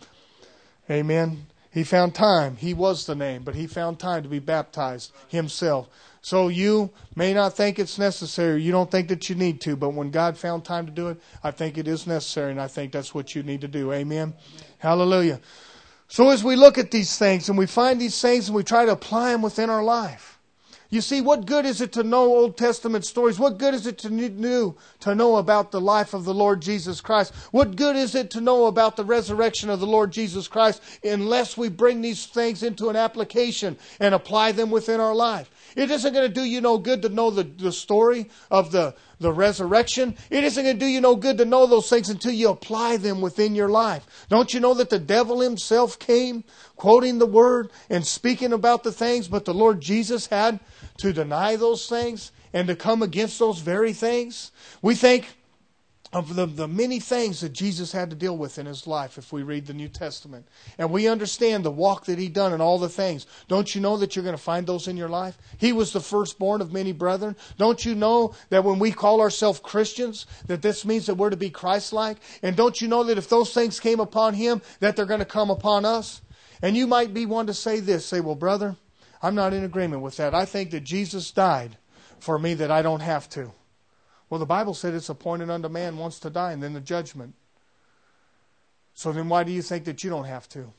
Amen. He found time. He was the name, but He found time to be baptized Himself. So you may not think it's necessary. You don't think that you need to, but when God found time to do it, I think it is necessary, and I think that's what you need to do. Amen. Hallelujah. So as we look at these things and we find these things and we try to apply them within our life, you see, what good is it to know Old Testament stories? What good is it to know about the life of the Lord Jesus Christ? What good is it to know about the resurrection of the Lord Jesus Christ unless we bring these things into an application and apply them within our life? It isn't going to do you no good to know the story of the resurrection. It isn't going to do you no good to know those things until you apply them within your life. Don't you know that the devil himself came quoting the word and speaking about the things, but the Lord Jesus had to deny those things and to come against those very things? We think of the many things that Jesus had to deal with in His life if we read the New Testament. And we understand the walk that He done and all the things. Don't you know that you're going to find those in your life? He was the firstborn of many brethren. Don't you know that when we call ourselves Christians, that this means that we're to be Christ-like? And don't you know that if those things came upon Him, that they're going to come upon us? And you might be one to say this, say, well, brother, I'm not in agreement with that. I think that Jesus died for me that I don't have to. Well, the Bible said it's appointed unto man once to die and then the judgment. So then why do you think that you don't have to?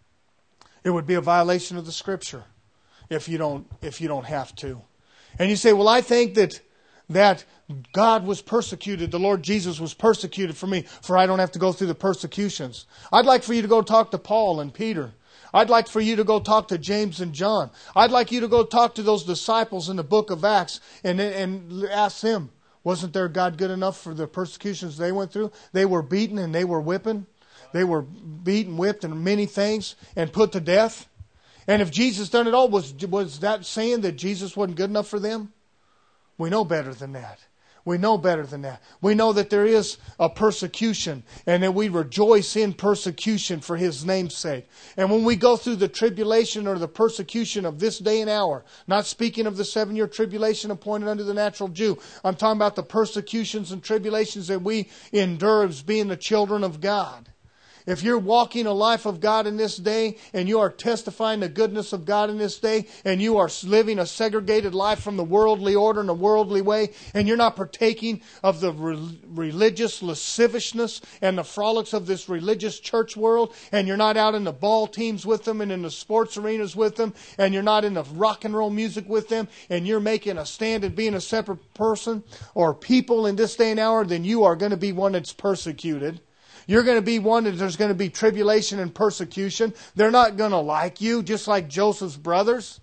It would be a violation of the Scripture if you don't have to. And you say, well, I think that God was persecuted. The Lord Jesus was persecuted for me, for I don't have to go through the persecutions. I'd like for you to go talk to Paul and Peter. I'd like for you to go talk to James and John. I'd like you to go talk to those disciples in the book of Acts and ask them, wasn't their God good enough for the persecutions they went through? They were beaten and they were whipping. They were beaten, whipped, and many things, and put to death. And if Jesus done it all, was that saying that Jesus wasn't good enough for them? We know better than that. We know better than that. We know that there is a persecution and that we rejoice in persecution for His name's sake. And when we go through the tribulation or the persecution of this day and hour, not speaking of the 7-year tribulation appointed unto the natural Jew, I'm talking about the persecutions and tribulations that we endure as being the children of God. If you're walking a life of God in this day and you are testifying the goodness of God in this day and you are living a segregated life from the worldly order and the worldly way and you're not partaking of the religious lasciviousness and the frolics of this religious church world and you're not out in the ball teams with them and in the sports arenas with them and you're not in the rock and roll music with them and you're making a stand and being a separate person or people in this day and hour, then you are going to be one that's persecuted. You're going to be one that there's going to be tribulation and persecution. They're not going to like you, just like Joseph's brothers.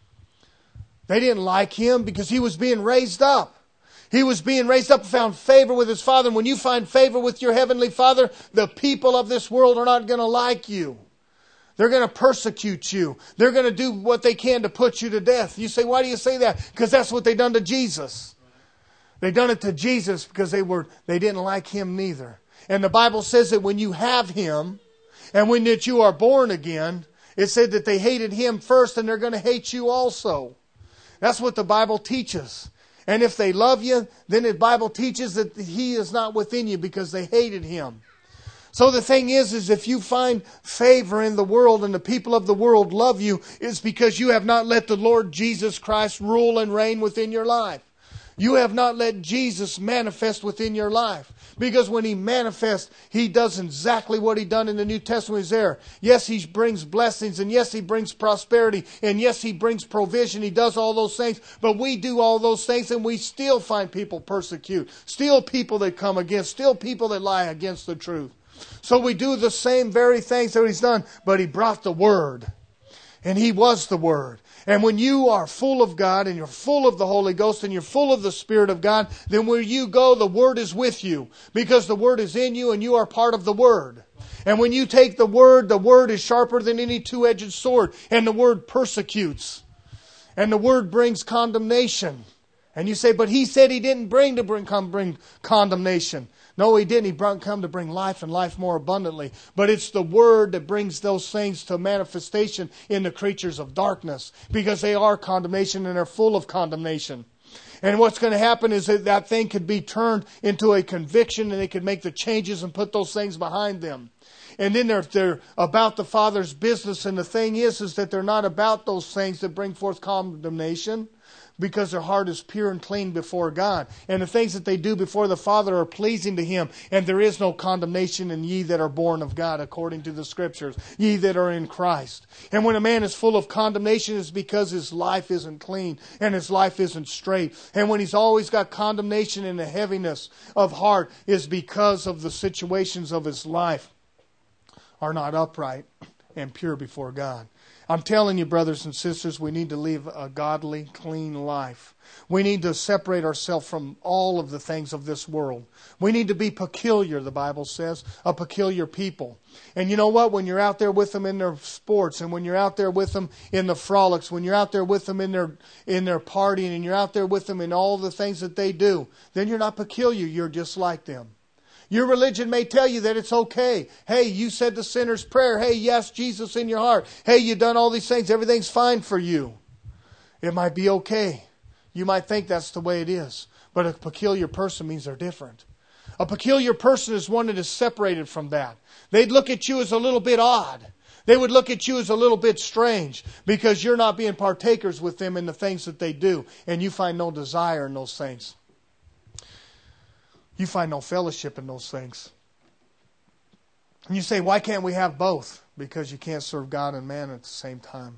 They didn't like him because he was being raised up. He was being raised up and found favor with his Father. And when you find favor with your Heavenly Father, the people of this world are not going to like you. They're going to persecute you. They're going to do what they can to put you to death. You say, why do you say that? Because that's what they done to Jesus. They done it to Jesus because they didn't like Him neither. And the Bible says that when you have Him, and when that you are born again, it said that they hated Him first and they're going to hate you also. That's what the Bible teaches. And if they love you, then the Bible teaches that He is not within you because they hated Him. So the thing is if you find favor in the world and the people of the world love you, it's because you have not let the Lord Jesus Christ rule and reign within your life. You have not let Jesus manifest within your life. Because when He manifests, He does exactly what He done in the New Testament. He's there. Yes, He brings blessings. And yes, He brings prosperity. And yes, He brings provision. He does all those things. But we do all those things and we still find people persecute. Still people that come against. Still people that lie against the truth. So we do the same very things that He's done. But He brought the Word. And He was the Word. And when you are full of God and you're full of the Holy Ghost and you're full of the Spirit of God, then where you go, the Word is with you. Because the Word is in you and you are part of the Word. And when you take the Word is sharper than any two-edged sword. And the Word persecutes. And the Word brings condemnation. And you say, but He said He didn't come bring condemnation. No, He didn't. He come to bring life and life more abundantly. But it's the Word that brings those things to manifestation in the creatures of darkness. Because they are condemnation and they're full of condemnation. And what's going to happen is that thing could be turned into a conviction and they could make the changes and put those things behind them. And then they're about the Father's business. And the thing is that they're not about those things that bring forth condemnation. because their heart is pure and clean before God. And the things that they do before the Father are pleasing to Him. And there is no condemnation in ye that are born of God, according to the Scriptures, ye that are in Christ. And when a man is full of condemnation, it's because his life isn't clean and his life isn't straight. And when he's always got condemnation and a heaviness of heart, is because of the situations of his life are not upright and pure before God. I'm telling you, brothers and sisters, we need to live a godly, clean life. We need to separate ourselves from all of the things of this world. We need to be peculiar, the Bible says, a peculiar people. And you know what? When you're out there with them in their sports, and when you're out there with them in the frolics, when you're out there with them in their partying, and you're out there with them in all the things that they do, then you're not peculiar. You're just like them. Your religion may tell you that it's okay. Hey, you said the sinner's prayer. Hey, you asked Jesus in your heart. Hey, you've done all these things. Everything's fine for you. It might be okay. You might think that's the way it is. But a peculiar person means they're different. A peculiar person is one that is separated from that. They'd look at you as a little bit odd. They would look at you as a little bit strange because you're not being partakers with them in the things that they do. And you find no desire in those things. You find no fellowship in those things. And you say, why can't we have both? Because you can't serve God and man at the same time.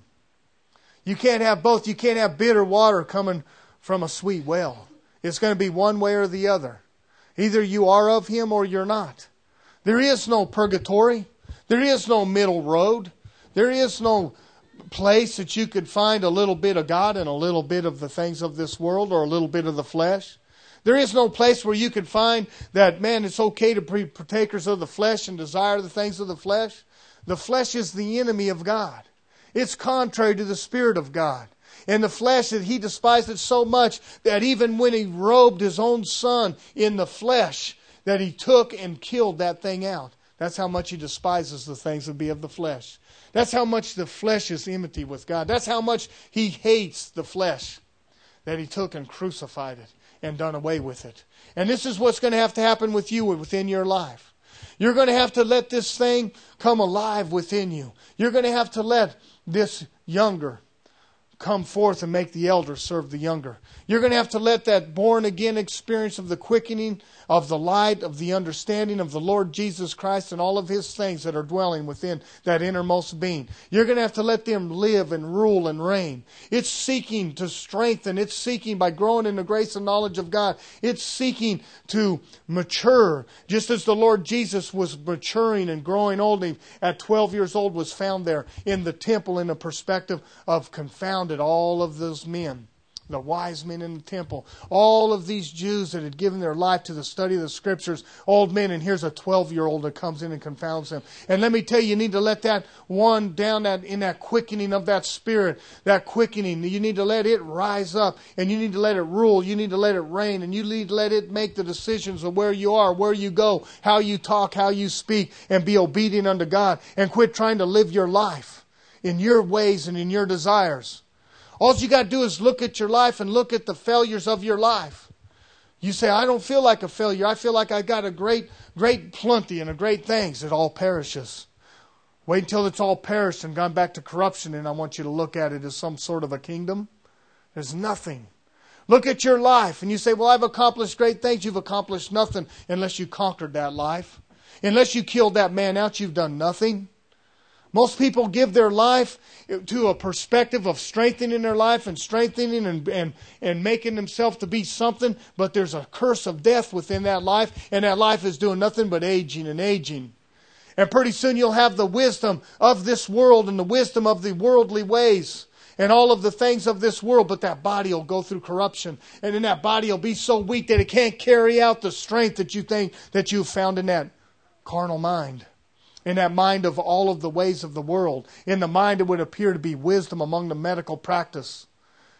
You can't have both. You can't have bitter water coming from a sweet well. It's going to be one way or the other. Either you are of Him or you're not. There is no purgatory. There is no middle road. There is no place that you could find a little bit of God and a little bit of the things of this world or a little bit of the flesh. There is no place where you could find that, man, it's okay to be partakers of the flesh and desire the things of the flesh. The flesh is the enemy of God. It's contrary to the Spirit of God. And the flesh, that He despised it so much that even when He robed His own Son in the flesh, that He took and killed that thing out. That's how much He despises the things that be of the flesh. That's how much the flesh is enmity with God. That's how much He hates the flesh, that He took and crucified it and done away with it. And this is what's going to have to happen with you within your life. You're going to have to let this thing come alive within you. You're going to have to let this younger come forth and make the elder serve the younger. You're going to have to let that born again experience of the quickening of the light, of the understanding of the Lord Jesus Christ and all of His things that are dwelling within that innermost being. You're going to have to let them live and rule and reign. It's seeking to strengthen. It's seeking by growing in the grace and knowledge of God. It's seeking to mature. Just as the Lord Jesus was maturing and growing old, and at 12 years old was found there in the temple in the perspective of confounded all of those men. The wise men in the temple. All of these Jews that had given their life to the study of the Scriptures. Old men, and here's a 12-year-old that comes in and confounds them. And let me tell you need to let that one down in that quickening of that Spirit. That quickening. You need to let it rise up. And you need to let it rule. You need to let it reign. And you need to let it make the decisions of where you are, where you go, how you talk, how you speak. And be obedient unto God. And quit trying to live your life in your ways and in your desires. All you got to do is look at your life and look at the failures of your life. You say, I don't feel like a failure. I feel like I got a great plenty and a great things. It all perishes. Wait until it's all perished and gone back to corruption, and I want you to look at it as some sort of a kingdom. There's nothing. Look at your life and you say, well, I've accomplished great things. You've accomplished nothing unless you conquered that life. Unless you killed that man out, you've done nothing. Most people give their life to a perspective of strengthening their life and strengthening and making themselves to be something, but there's a curse of death within that life, and that life is doing nothing but aging and aging. And pretty soon you'll have the wisdom of this world and the wisdom of the worldly ways and all of the things of this world, but that body will go through corruption, and then that body will be so weak that it can't carry out the strength that you think that you've found in that carnal mind. In that mind of all of the ways of the world. In the mind that would appear to be wisdom among the medical practice.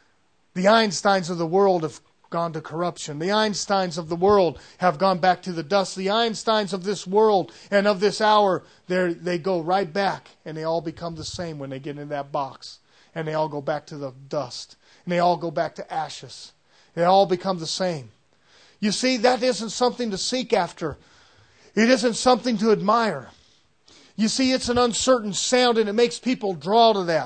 The Einsteins of the world have gone to corruption. The Einsteins of the world have gone back to the dust. The Einsteins of this world and of this hour, they go right back. And they all become the same when they get in that box. And they all go back to the dust. And they all go back to ashes. They all become the same. You see, that isn't something to seek after. It isn't something to admire. You see, it's an uncertain sound and it makes people draw to that.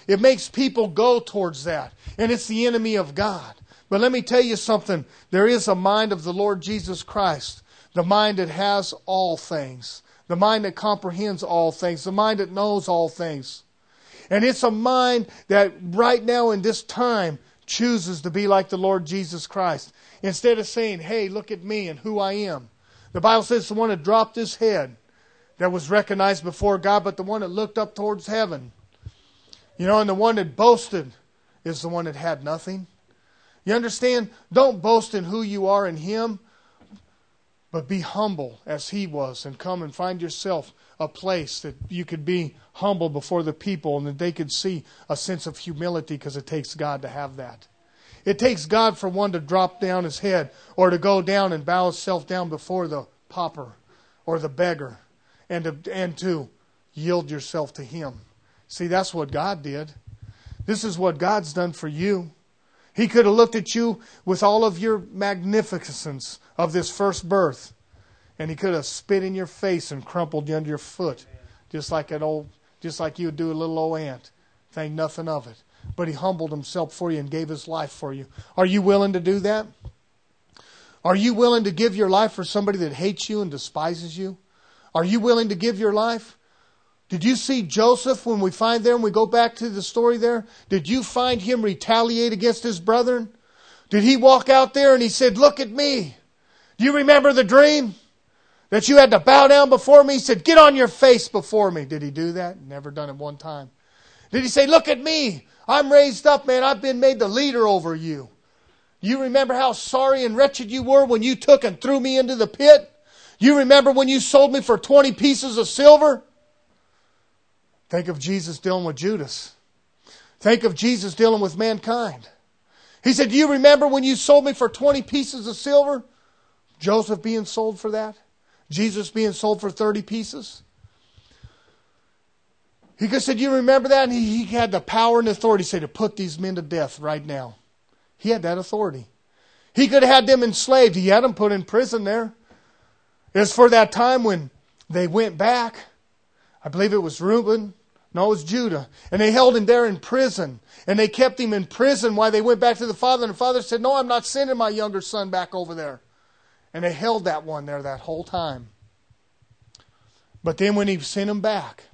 It makes people go towards that. And it's the enemy of God. But let me tell you something. There is a mind of the Lord Jesus Christ. The mind that has all things. The mind that comprehends all things. The mind that knows all things. And it's a mind that right now in this time chooses to be like the Lord Jesus Christ. Instead of saying, hey, look at me and who I am. The Bible says the one that dropped his head that was recognized before God, but the one that looked up towards heaven. You know, and the one that boasted is the one that had nothing. You understand? Don't boast in who you are in Him, but be humble as He was and come and find yourself a place that you could be humble before the people and that they could see a sense of humility, because it takes God to have that. It takes God for one to drop down his head or to go down and bow himself down before the pauper or the beggar and to yield yourself to Him. See, that's what God did. This is what God's done for you. He could have looked at you with all of your magnificence of this first birth, and He could have spit in your face and crumpled you under your foot, just like you would do a little old ant. Think nothing of it. But He humbled Himself for you and gave His life for you. Are you willing to do that? Are you willing to give your life for somebody that hates you and despises you? Are you willing to give your life? Did you see Joseph when we find there and we go back to the story there? Did you find him retaliate against his brethren? Did he walk out there and he said, look at me. Do you remember the dream? That you had to bow down before me? He said, get on your face before me. Did he do that? Never done it one time. Did he say, look at me. I'm raised up, man. I've been made the leader over you. You remember how sorry and wretched you were when you took and threw me into the pit? You remember when you sold me for 20 pieces of silver? Think of Jesus dealing with Judas. Think of Jesus dealing with mankind. He said, do you remember when you sold me for 20 pieces of silver? Joseph being sold for that? Jesus being sold for 30 pieces? He said, do you remember that? And he had the power and authority, say, to put these men to death right now. He had that authority. He could have had them enslaved. He had them put in prison there. It's for that time when they went back. I believe it was Reuben. No, it was Judah. And they held him there in prison. And they kept him in prison while they went back to the father. And the father said, no, I'm not sending my younger son back over there. And they held that one there that whole time. But then when he sent him back,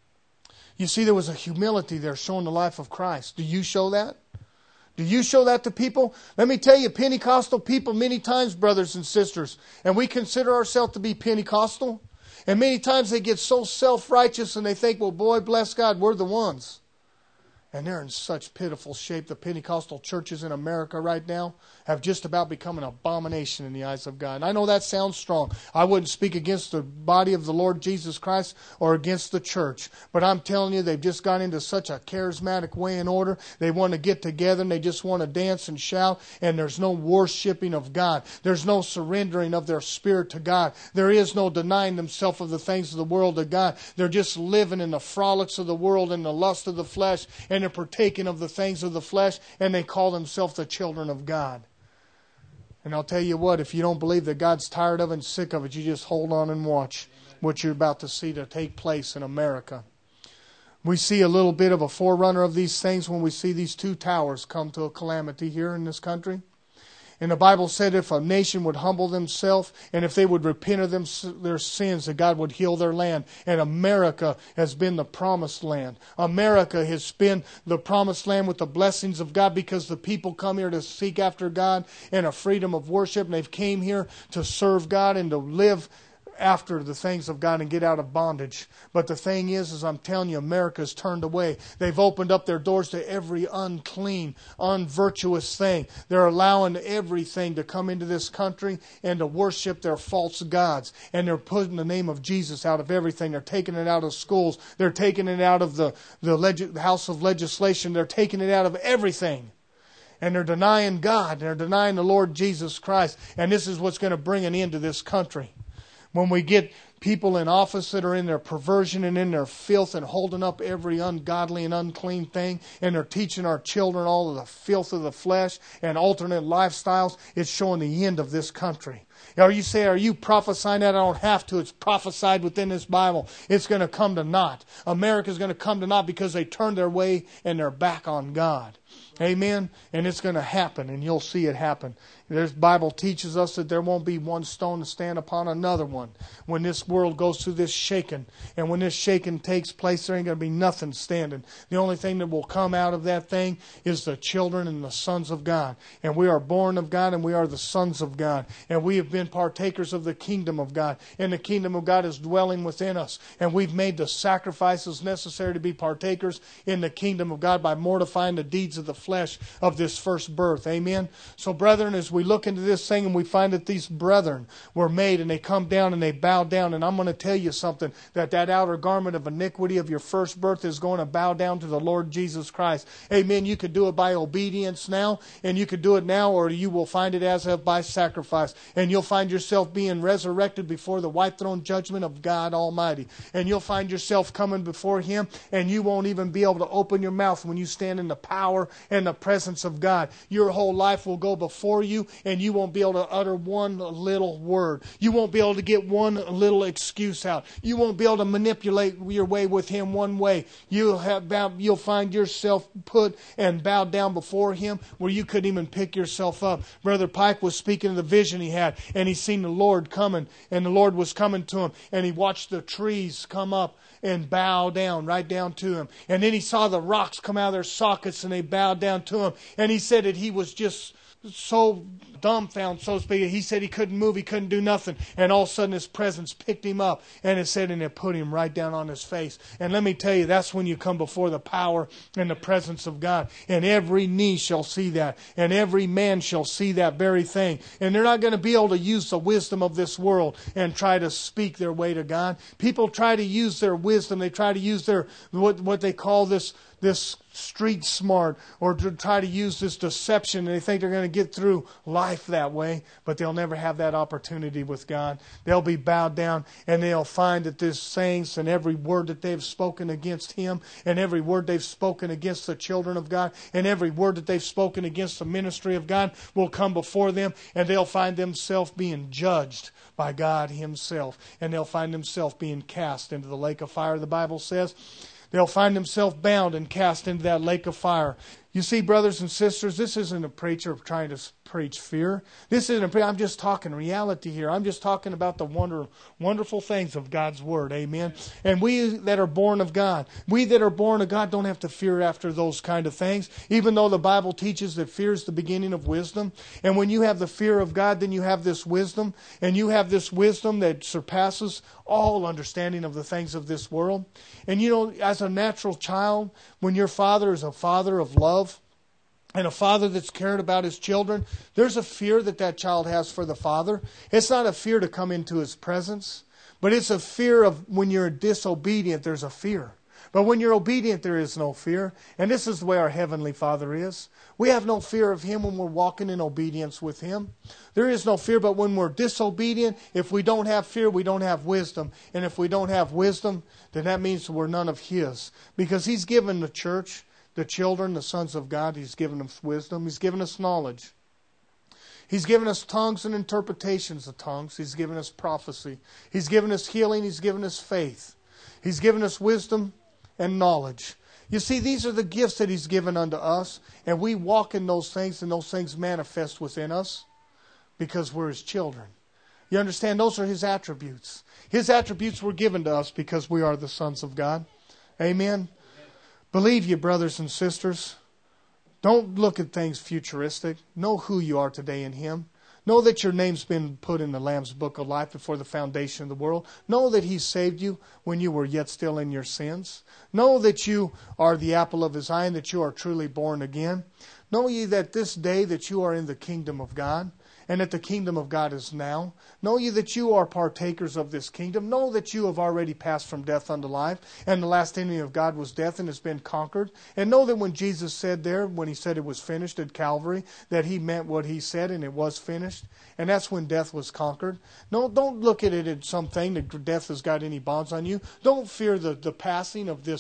you see there was a humility there showing the life of Christ. Do you show that? Do you show that to people? Let me tell you, Pentecostal people many times, brothers and sisters, and we consider ourselves to be Pentecostal, and many times they get so self-righteous and they think, well, boy, bless God, we're the ones. And they're in such pitiful shape. The Pentecostal churches in America right now have just about become an abomination in the eyes of God. And I know that sounds strong. I wouldn't speak against the body of the Lord Jesus Christ or against the church. But I'm telling you, they've just gone into such a charismatic way and order. They want to get together and they just want to dance and shout. And there's no worshiping of God. There's no surrendering of their spirit to God. There is no denying themselves of the things of the world to God. They're just living in the frolics of the world and the lust of the flesh, and they're partaking of the things of the flesh, and they call themselves the children of God. And I'll tell you what, if you don't believe that God's tired of it and sick of it, you just hold on and watch what you're about to see to take place in America. We see a little bit of a forerunner of these things when we see these two towers come to a calamity here in this country. And the Bible said if a nation would humble themselves and if they would repent of their sins, that God would heal their land. And America has been the promised land. America has been the promised land with the blessings of God, because the people come here to seek after God and a freedom of worship. And they've came here to serve God and to live after the things of God and get out of bondage. But the thing is I'm telling you, America's turned away. They've opened up their doors to every unclean, unvirtuous thing. They're allowing everything to come into this country and to worship their false gods. And they're putting the name of Jesus out of everything. They're taking it out of schools. They're taking it out of the House of Legislation. They're taking it out of everything. And they're denying God. They're denying the Lord Jesus Christ. And this is what's going to bring an end to this country. When we get people in office that are in their perversion and in their filth and holding up every ungodly and unclean thing, and they're teaching our children all of the filth of the flesh and alternate lifestyles, it's showing the end of this country. Or you say, are you prophesying that? I don't have to. It's prophesied within this Bible. It's going to come to naught. America's going to come to naught because they turned their way and they're back on God. Amen? And it's going to happen, and you'll see it happen. The Bible teaches us that there won't be one stone to stand upon another one when this world goes through this shaking. And when this shaking takes place, there ain't going to be nothing standing. The only thing that will come out of that thing is the children and the sons of God. And we are born of God, and we are the sons of God. And we have been partakers of the kingdom of God. And the kingdom of God is dwelling within us. And we've made the sacrifices necessary to be partakers in the kingdom of God by mortifying the deeds of the flesh of this first birth. Amen? So, brethren, as we look into this thing and we find that these brethren were made and they come down and they bow down, and I'm going to tell you something, that outer garment of iniquity of your first birth is going to bow down to the Lord Jesus Christ. Amen. You could do it by obedience now, and you could do it now, or you will find it as by sacrifice. And you'll find yourself being resurrected before the white throne judgment of God Almighty. And you'll find yourself coming before Him, and you won't even be able to open your mouth when you stand in the power and the presence of God. Your whole life will go before you, and you won't be able to utter one little word. You won't be able to get one little excuse out. You won't be able to manipulate your way with Him one way. You'll find yourself put and bowed down before Him where you couldn't even pick yourself up. Brother Pike was speaking of the vision he had, and he seen the Lord coming, and the Lord was coming to him, and he watched the trees come up and bow down, right down to Him. And then he saw the rocks come out of their sockets, and they bowed down to Him. And he said that he was just so dumbfounded, so to speak. He said he couldn't move, he couldn't do nothing. And all of a sudden His presence picked him up, and it said, and it put him right down on his face. And let me tell you, that's when you come before the power and the presence of God. And every knee shall see that, and every man shall see that very thing. And they're not going to be able to use the wisdom of this world and try to speak their way to God. People try to use their wisdom. They try to use their what they call this street smart, or to try to use this deception. And they think they're going to get through life that way, but they'll never have that opportunity with God. They'll be bowed down, and they'll find that this saints and every word that they've spoken against Him, and every word they've spoken against the children of God, and every word that they've spoken against the ministry of God will come before them, and they'll find themselves being judged by God Himself, and they'll find themselves being cast into the lake of fire, the Bible says. They'll find themselves bound and cast into that lake of fire. You see, brothers and sisters, this isn't a preacher trying to preach fear. This isn't I'm just talking reality here. I'm just talking about the wonderful things of God's Word. Amen. And we that are born of God, don't have to fear after those kind of things, even though the Bible teaches that fear is the beginning of wisdom. And when you have the fear of God, then you have this wisdom, and you have this wisdom that surpasses all understanding of the things of this world. And you know, as a natural child, when your father is a father of love, and a father that's cared about his children, there's a fear that child has for the father. It's not a fear to come into his presence, but it's a fear of when you're disobedient, there's a fear. But when you're obedient, there is no fear. And this is the way our Heavenly Father is. We have no fear of Him when we're walking in obedience with Him. There is no fear, but when we're disobedient, if we don't have fear, we don't have wisdom. And if we don't have wisdom, then that means we're none of His. Because He's given the church, the children, the sons of God, He's given us wisdom. He's given us knowledge. He's given us tongues and interpretations of tongues. He's given us prophecy. He's given us healing. He's given us faith. He's given us wisdom and knowledge. You see, these are the gifts that He's given unto us, and we walk in those things, and those things manifest within us because we're His children. You understand? Those are His attributes. His attributes were given to us because we are the sons of God. Amen? Believe you, brothers and sisters. Don't look at things futuristic. Know who you are today in Him. Know that your name's been put in the Lamb's Book of Life before the foundation of the world. Know that He saved you when you were yet still in your sins. Know that you are the apple of His eye and that you are truly born again. Know ye that this day that you are in the kingdom of God, and that the kingdom of God is now. Know ye that you are partakers of this kingdom. Know that you have already passed from death unto life, and the last enemy of God was death, and has been conquered. And know that when Jesus said there, when He said it was finished at Calvary, that He meant what He said, and it was finished. And that's when death was conquered. No, don't look at it as something that death has got any bonds on you. Don't fear the passing of this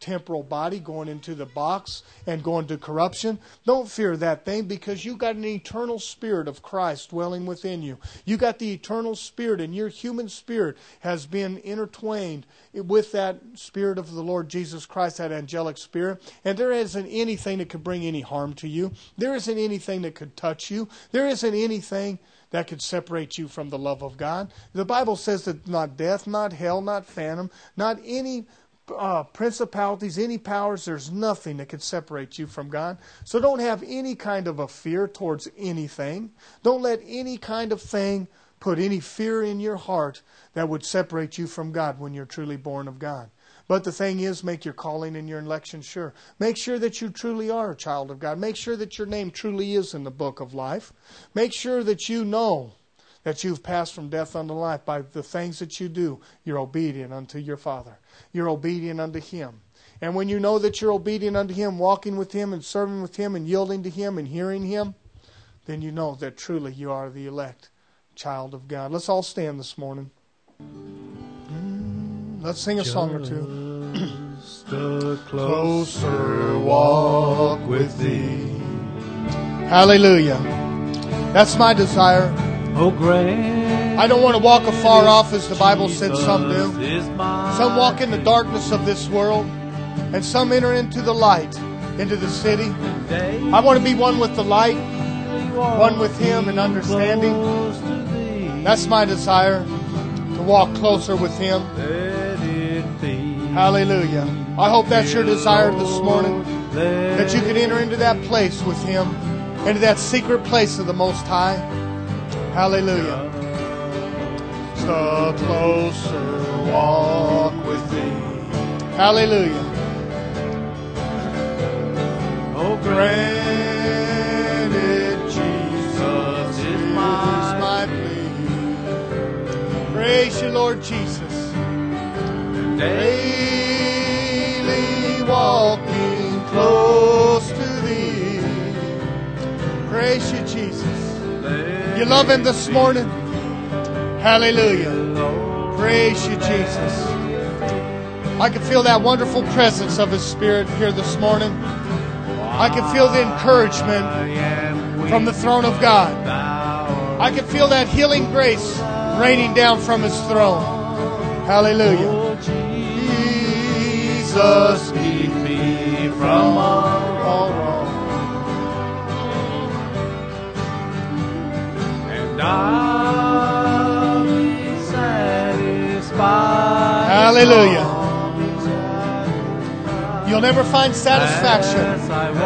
temporal body going into the box and going to corruption. Don't fear that thing, because you got an eternal spirit of Christ dwelling within you. You got the eternal spirit, and your human spirit has been intertwined with that spirit of the Lord Jesus Christ, that angelic spirit. And there isn't anything that could bring any harm to you. There isn't anything that could touch you. There isn't anything that could separate you from the love of God. The Bible says that not death, not hell, not phantom, not any principalities, any powers, there's nothing that could separate you from God. So don't have any kind of a fear towards anything. Don't let any kind of thing put any fear in your heart that would separate you from God when you're truly born of God. But the thing is, make your calling and your election sure. Make sure that you truly are a child of God. Make sure that your name truly is in the book of life. Make sure that you know that you've passed from death unto life by the things that you do. You're obedient unto your Father. You're obedient unto Him. And when you know that you're obedient unto Him, walking with Him and serving with Him and yielding to Him and hearing Him, then you know that truly you are the elect child of God. Let's all stand this morning. Let's sing a song or two. Just a closer walk with Thee. Hallelujah. That's my desire. Oh, great. I don't want to walk afar off, as the Bible said some do. Some walk in the darkness of this world, and some enter into the light, into the city. I want to be one with the light, one with Him in understanding. That's my desire, to walk closer with Him. Hallelujah. I hope that's your desire this morning, that you can enter into that place with Him, into that secret place of the Most High. Hallelujah. Just a closer walk with Thee. Hallelujah. Oh, granted Jesus is my plea. Praise You, Lord Jesus. Daily walking close to Thee. Praise You, Jesus. You love Him this morning? Hallelujah. Praise You, Jesus. I can feel that wonderful presence of His Spirit here this morning. I can feel the encouragement from the throne of God. I can feel that healing grace raining down from His throne. Hallelujah. Jesus, keep me from all wrong. And I'll be satisfied. Hallelujah. You'll never find satisfaction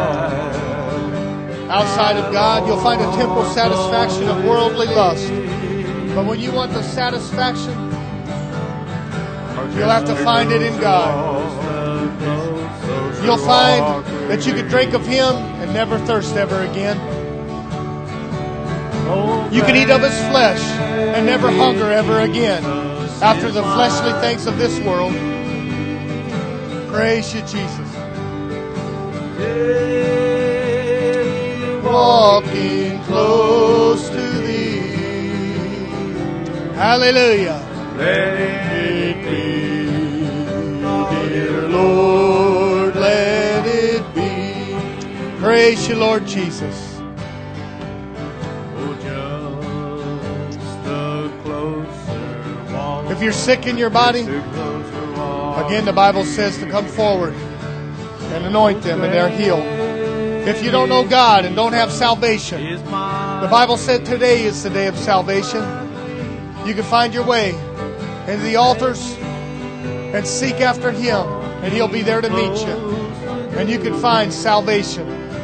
outside of God. You'll find a temporal satisfaction of worldly lust. But when you want the satisfaction, you'll have to find it in God. You'll find that you can drink of Him and never thirst ever again. You can eat of His flesh and never hunger ever again after the fleshly things of this world. Praise You, Jesus. Walking close to Thee. Hallelujah. Let it be, dear Lord, let it be. Praise You, Lord Jesus. If you're sick in your body, again the Bible says to come forward and anoint them and they're healed. If you don't know God and don't have salvation, the Bible said today is the day of salvation. You can find your way into the altars and seek after Him, and He'll be there to meet you. And you can find salvation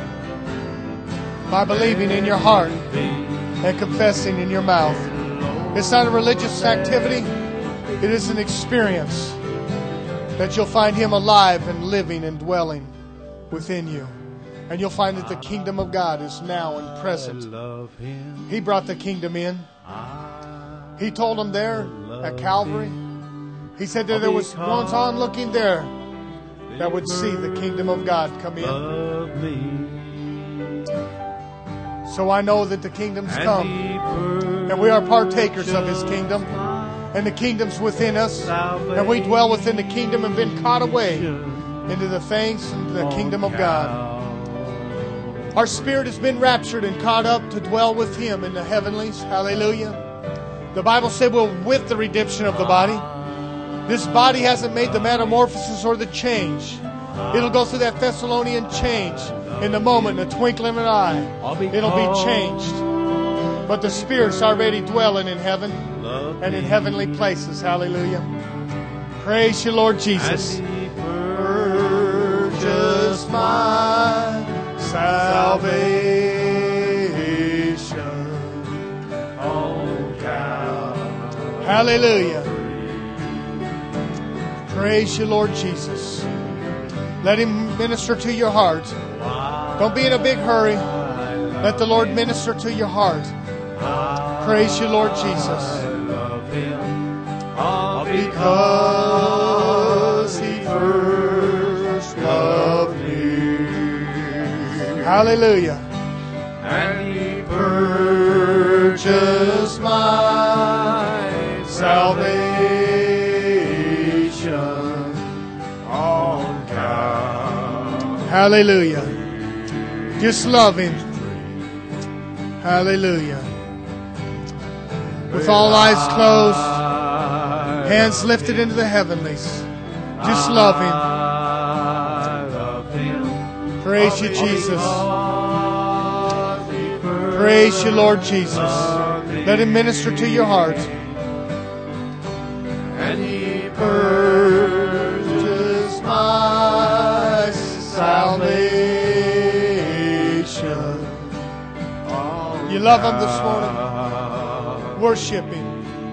by believing in your heart and confessing in your mouth. It's not a religious activity. It is an experience that you'll find Him alive and living and dwelling within you. And you'll find that the kingdom of God is now and present. He brought the kingdom in. He told them there at Calvary, He said that there was ones on looking there that would see the kingdom of God come in. So I know that the kingdom's come, and we are partakers of His kingdom, and the kingdom's within us, and we dwell within the kingdom and been caught away into the things and the kingdom of God. Our spirit has been raptured and caught up to dwell with Him in the heavenlies. Hallelujah. The Bible said we're with the redemption of the body. This body hasn't made the metamorphosis or the change. It'll go through that Thessalonian change in the moment, in the twinkling of an eye. It'll be changed. But the Spirit's already dwelling in heaven and in heavenly places. Hallelujah. Praise you, Lord Jesus. Purchase my salvation. Hallelujah. Praise you, Lord Jesus. Let Him minister to your heart. Don't be in a big hurry. Let the Lord minister to your heart. Praise you, Lord Jesus. Because He first loved me. Hallelujah. And He purchased my salvation on Calvary. Hallelujah. Just love Him. Hallelujah. With all eyes closed, hands lifted into the heavenlies. Just love Him. Praise you, Jesus. Praise you, Lord Jesus. Let Him minister to your heart. And He purchased my salvation. You love Him this morning? Worship Him.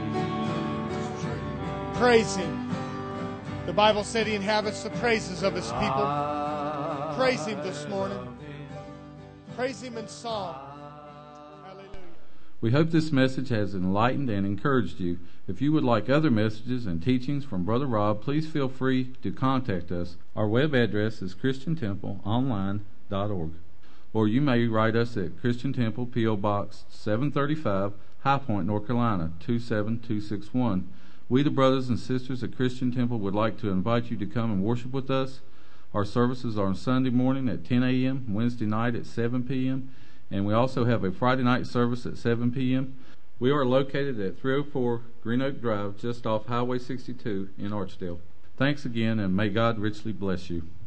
Praise Him. The Bible said He inhabits the praises of His people. Praise Him this morning. Praise Him in song. Hallelujah. We hope this message has enlightened and encouraged you. If you would like other messages and teachings from Brother Rob, please feel free to contact us. Our web address is christiantempleonline.org. Or you may write us at Christian Temple, P.O. Box 735, High Point, North Carolina, 27261. We, the brothers and sisters at Christian Temple, would like to invite you to come and worship with us. Our services are on Sunday morning at 10 a.m., Wednesday night at 7 p.m., and we also have a Friday night service at 7 p.m. We are located at 304 Green Oak Drive, just off Highway 62 in Archdale. Thanks again, and may God richly bless you.